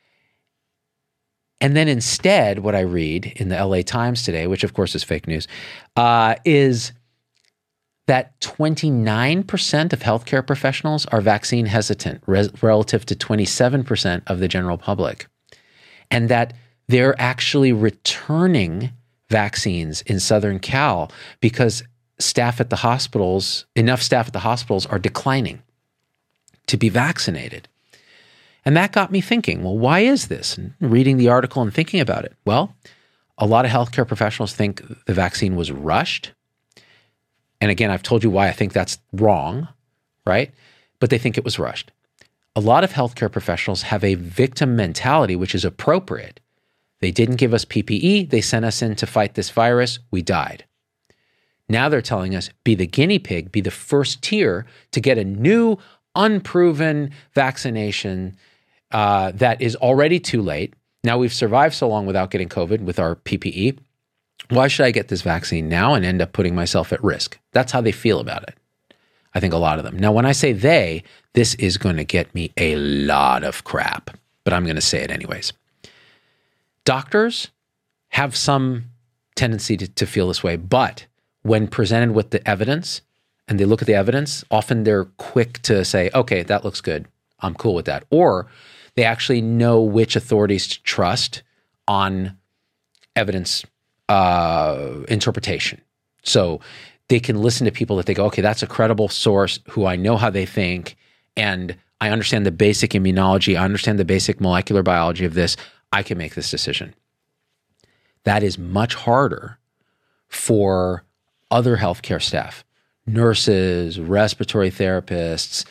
And then instead, what I read in the LA Times today, which of course is fake news, is that 29% of healthcare professionals are vaccine hesitant relative to 27% of the general public. And that they're actually returning vaccines in Southern Cal because enough staff at the hospitals are declining to be vaccinated. And that got me thinking, well, why is this? And reading the article and thinking about it. Well, a lot of healthcare professionals think the vaccine was rushed. And again, I've told you why I think that's wrong, right? But they think it was rushed. A lot of healthcare professionals have a victim mentality, which is appropriate. They didn't give us PPE. They sent us in to fight this virus. We died. Now they're telling us, be the guinea pig, be the first tier to get a new, unproven vaccination that is already too late. Now we've survived so long without getting COVID with our PPE. Why should I get this vaccine now and end up putting myself at risk? That's how they feel about it. I think a lot of them. Now, when I say they, this is going to get me a lot of crap, but I'm going to say it anyways. Doctors have some tendency to feel this way, but when presented with the evidence and they look at the evidence, often they're quick to say, okay, that looks good. I'm cool with that. Or they actually know which authorities to trust on evidence interpretation. So they can listen to people that they go, okay, that's a credible source who I know how they think, and I understand the basic immunology, I understand the basic molecular biology of this, I can make this decision. That is much harder for other healthcare staff, nurses, respiratory therapists,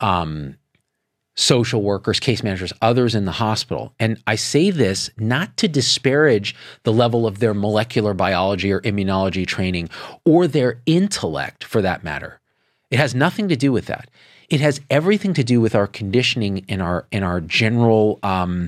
social workers, case managers, others in the hospital. And I say this not to disparage the level of their molecular biology or immunology training or their intellect for that matter. It has nothing to do with that. It has everything to do with our conditioning and our general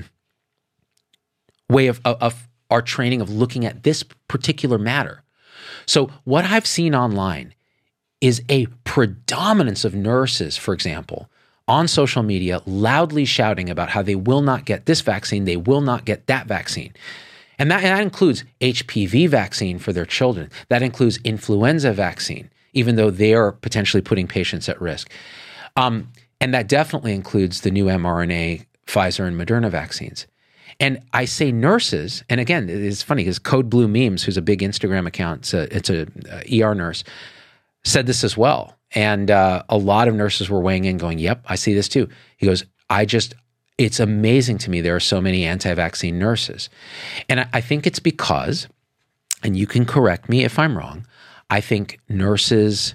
way of our training of looking at this particular matter. So what I've seen online is a predominance of nurses, for example, on social media loudly shouting about how they will not get this vaccine, they will not get that vaccine. And that includes HPV vaccine for their children. That includes influenza vaccine. even though they are potentially putting patients at risk. And that definitely includes the new mRNA Pfizer and Moderna vaccines. And I say nurses, and again, it's funny because Code Blue Memes, who's a big Instagram account, it's a ER nurse, said this as well. And a lot of nurses were weighing in going, yep, I see this too. He goes, it's amazing to me there are so many anti-vaccine nurses. And I think it's because, and you can correct me if I'm wrong, I think nurses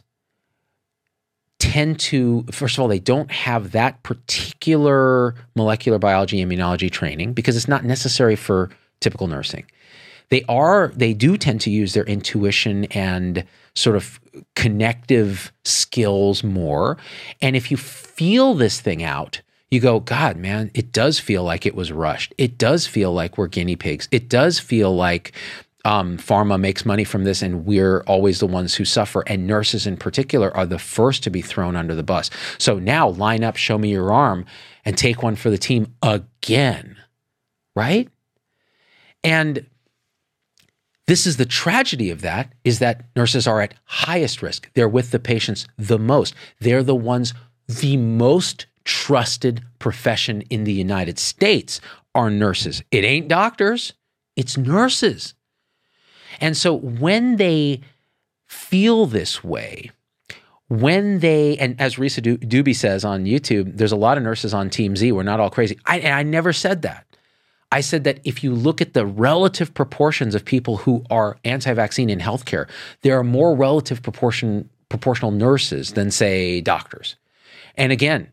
tend to, first of all, they don't have that particular molecular biology, immunology training because it's not necessary for typical nursing. They do tend to use their intuition and sort of connective skills more. And if you feel this thing out, you go, God, man, it does feel like it was rushed. It does feel like we're guinea pigs. It does feel like pharma makes money from this and we're always the ones who suffer. And nurses in particular are the first to be thrown under the bus. So now line up, show me your arm, and take one for the team again, right? And this is the tragedy of that, is that nurses are at highest risk. They're with the patients the most. They're the ones, the most trusted profession in the United States are nurses. It ain't doctors, it's nurses. And so when they feel this way, and as Risa Doobie says on YouTube, there's a lot of nurses on Team Z. We're not all crazy. I never said that. I said that if you look at the relative proportions of people who are anti-vaccine in healthcare, there are more relative proportional nurses than, say, doctors. And again,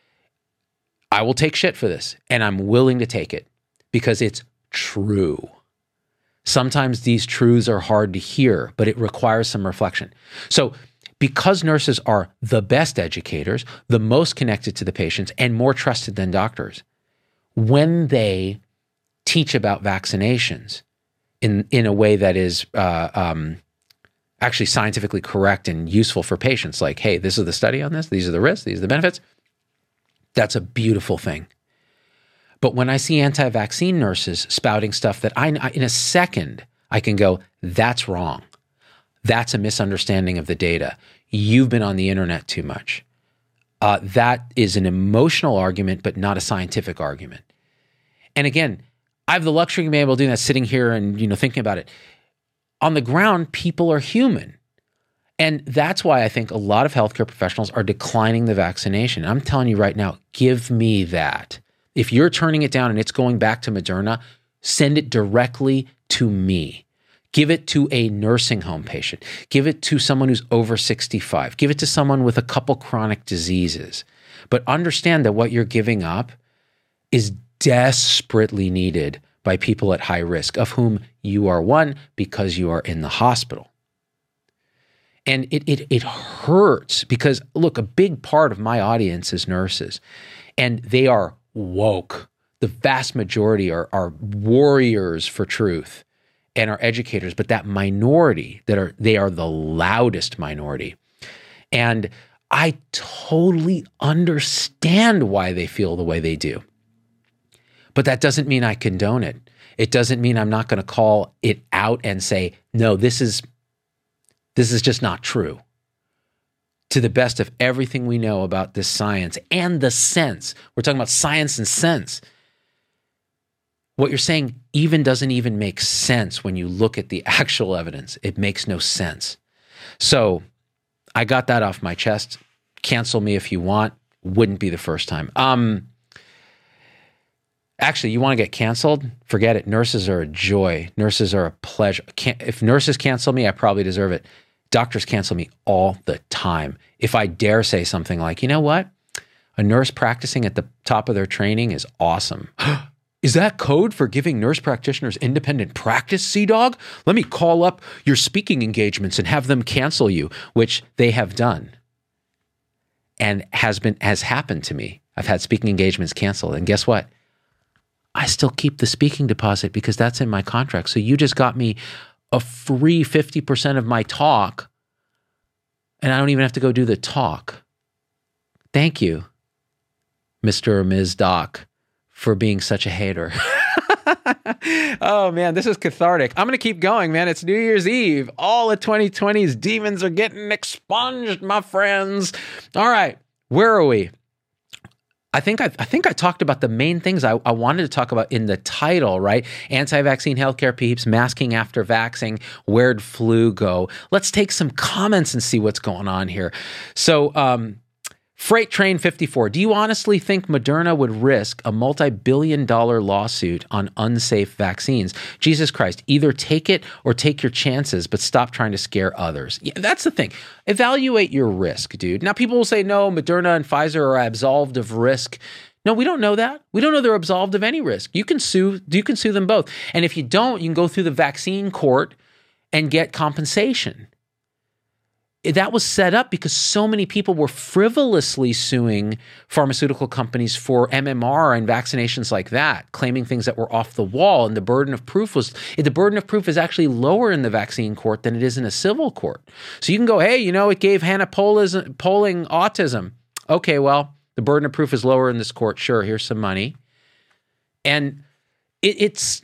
I will take shit for this, and I'm willing to take it because it's true. Sometimes these truths are hard to hear, but it requires some reflection. So because nurses are the best educators, the most connected to the patients, and more trusted than doctors, when they teach about vaccinations in a way that is actually scientifically correct and useful for patients, like, hey, this is the study on this, these are the risks, these are the benefits, that's a beautiful thing. But when I see anti-vaccine nurses spouting stuff that in a second, I can go, that's wrong. That's a misunderstanding of the data. You've been on the internet too much. That is an emotional argument, but not a scientific argument. And again, I have the luxury of being able to do that sitting here and, thinking about it. On the ground, people are human. And that's why I think a lot of healthcare professionals are declining the vaccination. I'm telling you right now, give me that. If you're turning it down and it's going back to Moderna, send it directly to me. Give it to a nursing home patient. Give it to someone who's over 65. Give it to someone with a couple chronic diseases. But understand that what you're giving up is desperately needed by people at high risk, of whom you are one because you are in the hospital. And it hurts because, look, a big part of my audience is nurses, and they are woke. The vast majority are warriors for truth and are educators, but that minority they are the loudest minority. And I totally understand why they feel the way they do. But that doesn't mean I condone it. It doesn't mean I'm not going to call it out and say, no, this is just not true. To the best of everything we know about this science and the sense, we're talking about science and sense. What you're saying doesn't even make sense when you look at the actual evidence. It makes no sense. So I got that off my chest. Cancel me if you want. Wouldn't be the first time. Actually, you want to get canceled? Forget it. Nurses are a joy. Nurses are a pleasure. If nurses cancel me, I probably deserve it. Doctors cancel me all the time. If I dare say something like, you know what? A nurse practicing at the top of their training is awesome. Is that code for giving nurse practitioners independent practice, Sea-Dog? Let me call up your speaking engagements and have them cancel you, which they have done and has happened to me. I've had speaking engagements canceled. And guess what? I still keep the speaking deposit because that's in my contract. So you just got me a free 50% of my talk, and I don't even have to go do the talk. Thank you, Mr. or Ms. Doc, for being such a hater. Oh man, this is cathartic. I'm going to keep going, man. It's New Year's Eve. All of 2020's demons are getting expunged, my friends. All right, where are we? I think I talked about the main things I wanted to talk about in the title, right? Anti-vaccine healthcare peeps, masking after vaxing, where'd flu go? Let's take some comments and see what's going on here. So, Freight Train 54, do you honestly think Moderna would risk a multi-billion-dollar lawsuit on unsafe vaccines? Jesus Christ, either take it or take your chances, but stop trying to scare others. Yeah, that's the thing. Evaluate your risk, dude. Now, people will say, no, Moderna and Pfizer are absolved of risk. No, we don't know that. We don't know they're absolved of any risk. You can sue them both. And if you don't, you can go through the vaccine court and get compensation. That was set up because so many people were frivolously suing pharmaceutical companies for MMR and vaccinations like that, claiming things that were off the wall. And the burden of proof is actually lower in the vaccine court than it is in a civil court. So you can go, hey, it gave Hannah Poling autism. Okay, well, the burden of proof is lower in this court. Sure, here's some money. And it's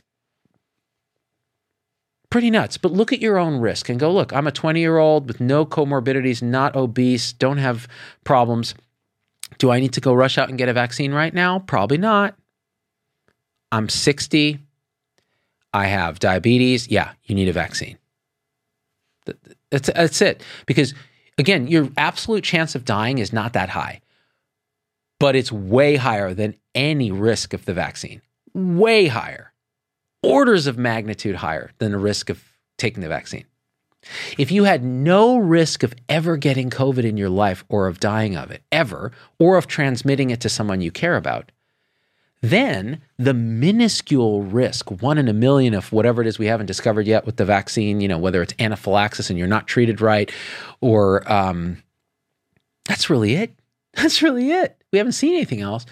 pretty nuts. But look at your own risk and go, look, I'm a 20-year-old with no comorbidities, not obese, don't have problems. Do I need to go rush out and get a vaccine right now? Probably not. I'm 60. I have diabetes. Yeah, you need a vaccine. That's it. Because, again, your absolute chance of dying is not that high. But it's way higher than any risk of the vaccine. Way higher. Orders of magnitude higher than the risk of taking the vaccine. If you had no risk of ever getting COVID in your life or of dying of it, ever, or of transmitting it to someone you care about, then the minuscule risk, 1 in a million of whatever it is we haven't discovered yet with the vaccine, whether it's anaphylaxis and you're not treated right, or that's really it. That's really it. We haven't seen anything else.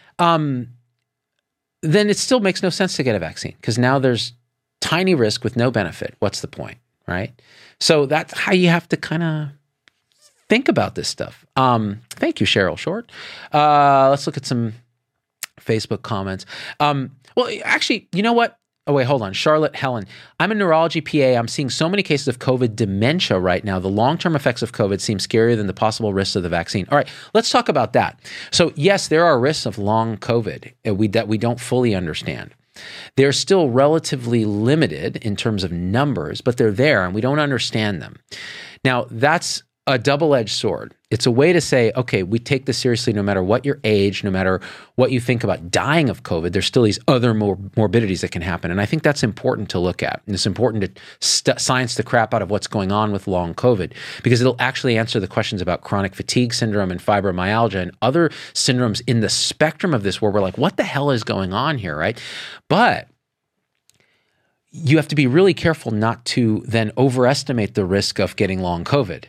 Then it still makes no sense to get a vaccine because now there's tiny risk with no benefit. What's the point, right? So that's how you have to kind of think about this stuff. Thank you, Cheryl Short. Let's look at some Facebook comments. Well, actually, you know what? Oh, wait, hold on. Charlotte Helen. I'm a neurology PA. I'm seeing so many cases of COVID dementia right now. The long-term effects of COVID seem scarier than the possible risks of the vaccine. All right, let's talk about that. So yes, there are risks of long COVID that we don't fully understand. They're still relatively limited in terms of numbers, but they're there and we don't understand them. Now, that's a double-edged sword. It's a way to say, okay, we take this seriously no matter what your age, no matter what you think about dying of COVID, there's still these other morbidities that can happen. And I think that's important to look at. And it's important to science the crap out of what's going on with long COVID because it'll actually answer the questions about chronic fatigue syndrome and fibromyalgia and other syndromes in the spectrum of this where we're like, what the hell is going on here, right? But you have to be really careful not to then overestimate the risk of getting long COVID.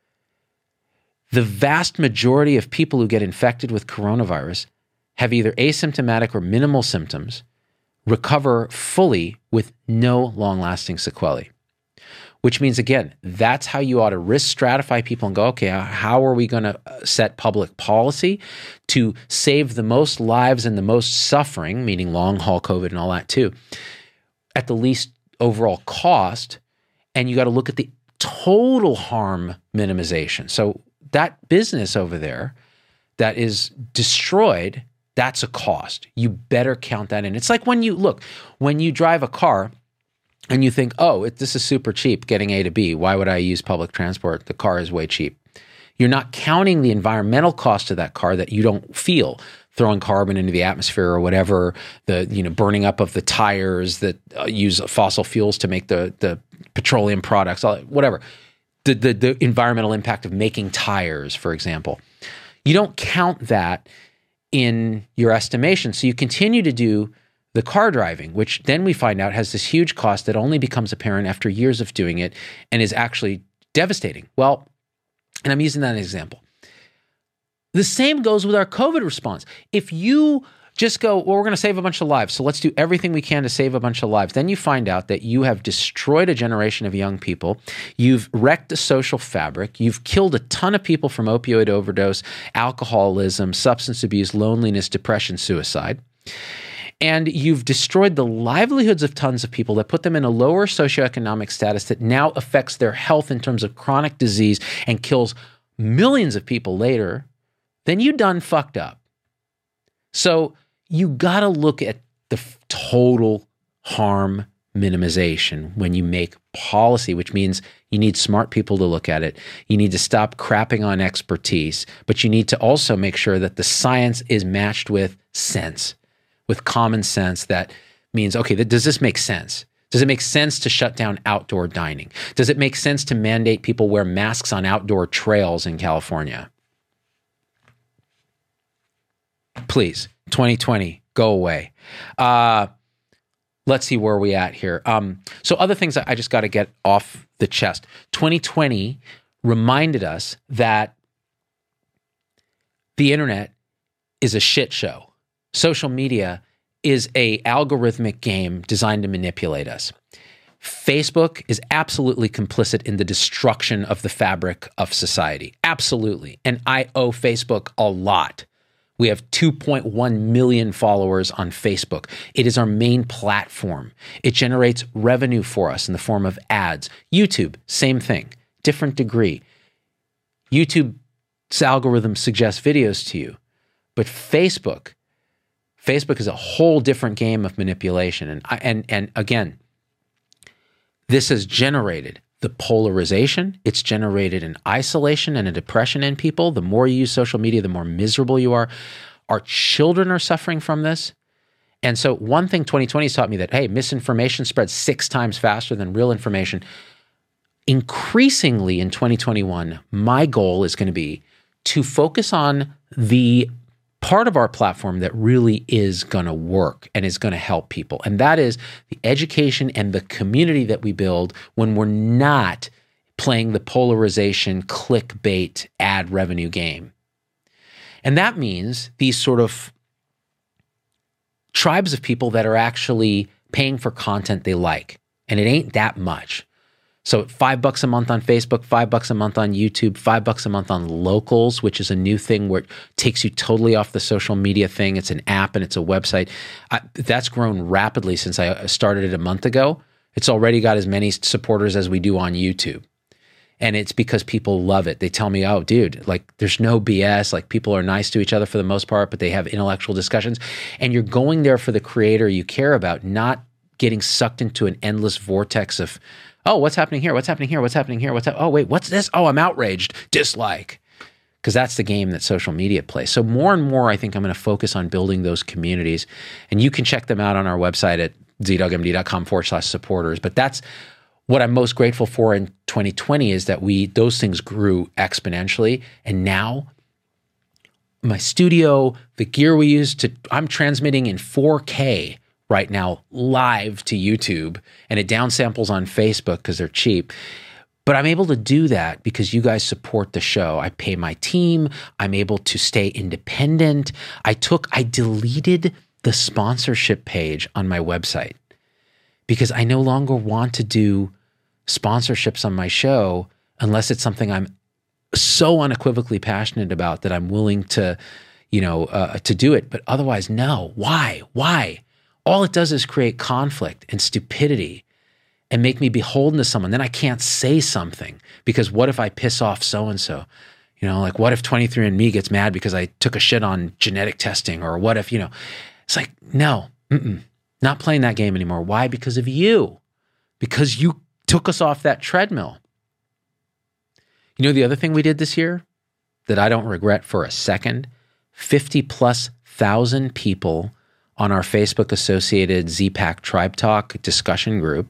The vast majority of people who get infected with coronavirus have either asymptomatic or minimal symptoms, recover fully with no long-lasting sequelae. Which means, again, that's how you ought to risk stratify people and go, okay, how are we going to set public policy to save the most lives and the most suffering, meaning long-haul COVID and all that too, at the least overall cost, and you got to look at the total harm minimization. So that business over there that is destroyed, that's a cost. You better count that in. It's like when you drive a car and you think, oh, this is super cheap getting A to B. Why would I use public transport? The car is way cheap. You're not counting the environmental cost of that car that you don't feel, throwing carbon into the atmosphere or whatever, the burning up of the tires that use fossil fuels to make the petroleum products, whatever. The environmental impact of making tires, for example. You don't count that in your estimation. So you continue to do the car driving, which then we find out has this huge cost that only becomes apparent after years of doing it and is actually devastating. Well, and I'm using that as an example. The same goes with our COVID response. If you just go, well, we're going to save a bunch of lives, so let's do everything we can to save a bunch of lives. Then you find out that you have destroyed a generation of young people. You've wrecked the social fabric. You've killed a ton of people from opioid overdose, alcoholism, substance abuse, loneliness, depression, suicide. And you've destroyed the livelihoods of tons of people that put them in a lower socioeconomic status that now affects their health in terms of chronic disease and kills millions of people later. Then you done fucked up. So you got to look at the total harm minimization when you make policy, which means you need smart people to look at it. You need to stop crapping on expertise, but you need to also make sure that the science is matched with sense, with common sense. That means, okay, does this make sense? Does it make sense to shut down outdoor dining? Does it make sense to mandate people wear masks on outdoor trails in California? Please, 2020, go away. Let's see where we at here. So other things I just got to get off the chest. 2020 reminded us that the internet is a shit show. Social media is a algorithmic game designed to manipulate us. Facebook is absolutely complicit in the destruction of the fabric of society. Absolutely. And I owe Facebook a lot. We have 2.1 million followers on Facebook. It is our main platform. It generates revenue for us in the form of ads. YouTube, same thing, different degree. YouTube's algorithm suggests videos to you. But Facebook is a whole different game of manipulation. And again, this has generated the polarization. It's generated an isolation and a depression in people. The more you use social media, the more miserable you are. Our children are suffering from this. And so one thing 2020 has taught me that, hey, misinformation spreads 6 times faster than real information. Increasingly in 2021, my goal is going to be to focus on the part of our platform that really is going to work and is going to help people. And that is the education and the community that we build when we're not playing the polarization, clickbait, ad revenue game. And that means these sort of tribes of people that are actually paying for content they like. And it ain't that much. So $5 a month on Facebook, $5 a month on YouTube, $5 a month on Locals, which is a new thing where it takes you totally off the social media thing. It's an app and it's a website. That's grown rapidly since I started it a month ago. It's already got as many supporters as we do on YouTube. And it's because people love it. They tell me, oh, dude, like there's no BS. Like people are nice to each other for the most part, but they have intellectual discussions. And you're going there for the creator you care about, not getting sucked into an endless vortex of, oh, what's happening here? What's happening here? What's happening here? Oh, wait, what's this? Oh, I'm outraged. Dislike. Because that's the game that social media plays. So more and more, I think I'm going to focus on building those communities. And you can check them out on our website at zdogmd.com/supporters. But that's what I'm most grateful for in 2020 is that those things grew exponentially. And now my studio, the gear we use I'm transmitting in 4K right now live to YouTube, and it downsamples on Facebook because they're cheap. But I'm able to do that because you guys support the show. I pay my team. I'm able to stay independent. I deleted the sponsorship page on my website because I no longer want to do sponsorships on my show unless it's something I'm so unequivocally passionate about that I'm willing to, to do it. But otherwise, no. Why? All it does is create conflict and stupidity and make me beholden to someone. Then I can't say something because what if I piss off so-and-so? Like what if 23andMe gets mad because I took a shit on genetic testing? Or what if, it's like, no, not playing that game anymore. Why? Because of you. Because you took us off that treadmill. The other thing we did this year that I don't regret for a second, 50,000+ people on our Facebook associated ZPAC Tribe Talk discussion group,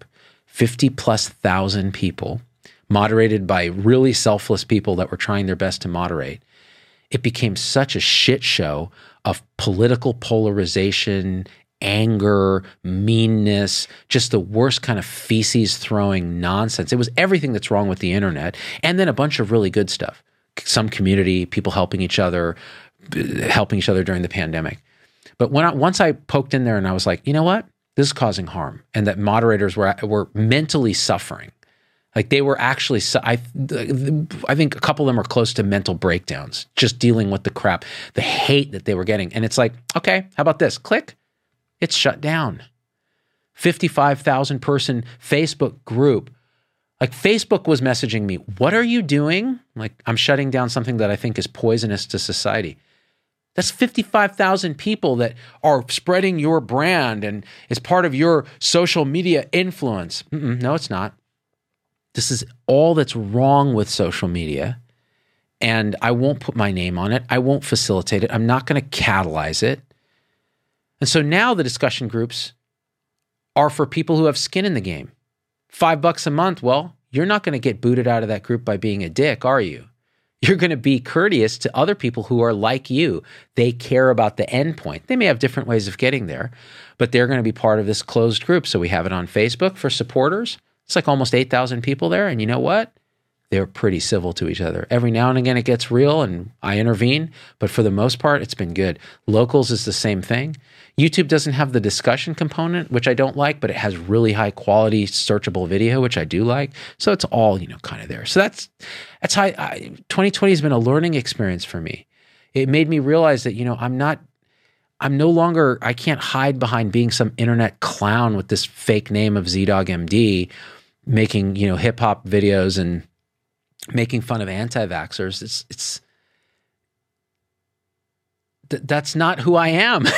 50,000+ people, moderated by really selfless people that were trying their best to moderate. It became such a shit show of political polarization, anger, meanness, just the worst kind of feces throwing nonsense. It was everything that's wrong with the internet. And then a bunch of really good stuff. Some community, people helping each other during the pandemic. But once I poked in there and I was like, you know what? This is causing harm. And that moderators were mentally suffering. Like they were actually, I think a couple of them are close to mental breakdowns, just dealing with the crap, the hate that they were getting. And it's like, okay, how about this? Click. It's shut down. 55,000 person Facebook group. Like Facebook was messaging me, what are you doing? Like, I'm shutting down something that I think is poisonous to society. That's 55,000 people that are spreading your brand and is part of your social media influence. No, it's not. This is all that's wrong with social media. And I won't put my name on it. I won't facilitate it. I'm not going to catalyze it. And so now the discussion groups are for people who have skin in the game. $5 a month. Well, you're not going to get booted out of that group by being a dick, are you? You're going to be courteous to other people who are like you. They care about the end point. They may have different ways of getting there, but they're going to be part of this closed group. So we have it on Facebook for supporters. It's like almost 8,000 people there. And you know what? They're pretty civil to each other. Every now and again, it gets real and I intervene. But for the most part, it's been good. Locals is the same thing. YouTube doesn't have the discussion component, which I don't like, but it has really high quality searchable video, which I do like. So it's all, kind of there. So that's how 2020 has been a learning experience for me. It made me realize that, I can't hide behind being some internet clown with this fake name of ZDoggMD, making, hip hop videos and making fun of anti-vaxxers. That's not who I am.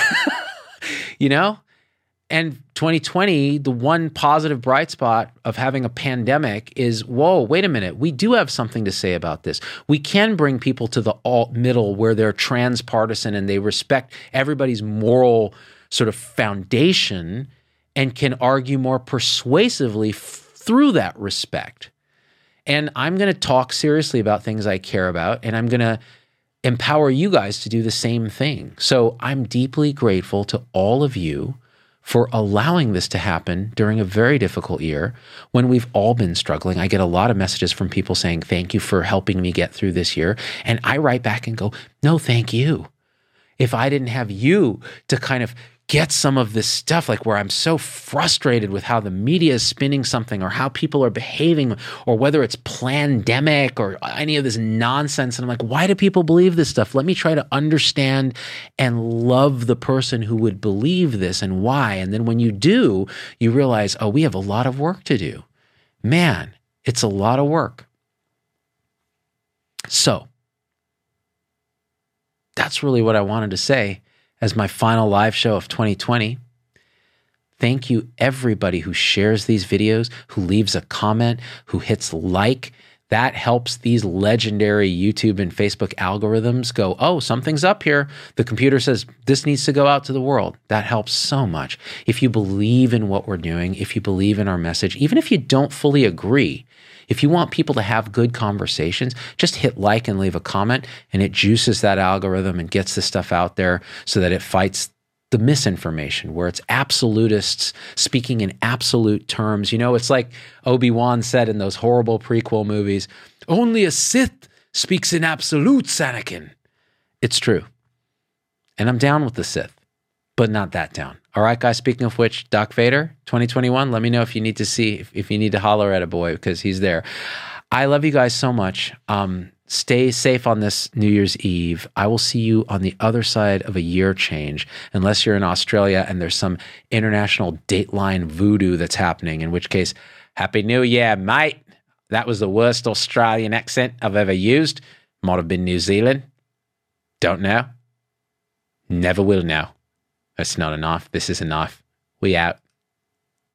And 2020, the one positive bright spot of having a pandemic is, whoa, wait a minute. We do have something to say about this. We can bring people to the alt middle where they're transpartisan and they respect everybody's moral sort of foundation and can argue more persuasively through that respect. And I'm going to talk seriously about things I care about, and I'm going to empower you guys to do the same thing. So I'm deeply grateful to all of you for allowing this to happen during a very difficult year when we've all been struggling. I get a lot of messages from people saying, thank you for helping me get through this year. And I write back and go, no, thank you. If I didn't have you to kind of get some of this stuff, like where I'm so frustrated with how the media is spinning something or how people are behaving or whether it's plandemic or any of this nonsense. And I'm like, why do people believe this stuff? Let me try to understand and love the person who would believe this and why. And then when you do, you realize, oh, we have a lot of work to do. Man, it's a lot of work. So that's really what I wanted to say as my final live show of 2020. Thank you everybody who shares these videos, who leaves a comment, who hits like. That helps these legendary YouTube and Facebook algorithms go, oh, something's up here. The computer says this needs to go out to the world. That helps so much. If you believe in what we're doing, if you believe in our message, even if you don't fully agree, if you want people to have good conversations, just hit like and leave a comment, and it juices that algorithm and gets the stuff out there so that it fights the misinformation where it's absolutists speaking in absolute terms. It's like Obi-Wan said in those horrible prequel movies, only a Sith speaks in absolutes, Anakin. It's true. And I'm down with the Sith, but not that down. All right, guys, speaking of which, Doc Vader, 2021, let me know if you need to holler at a boy because he's there. I love you guys so much. Stay safe on this New Year's Eve. I will see you on the other side of a year change, unless you're in Australia and there's some international dateline voodoo that's happening, in which case, Happy New Year, mate. That was the worst Australian accent I've ever used. Might have been New Zealand. Don't know. Never will know. That's not a knife. This is a knife. We out.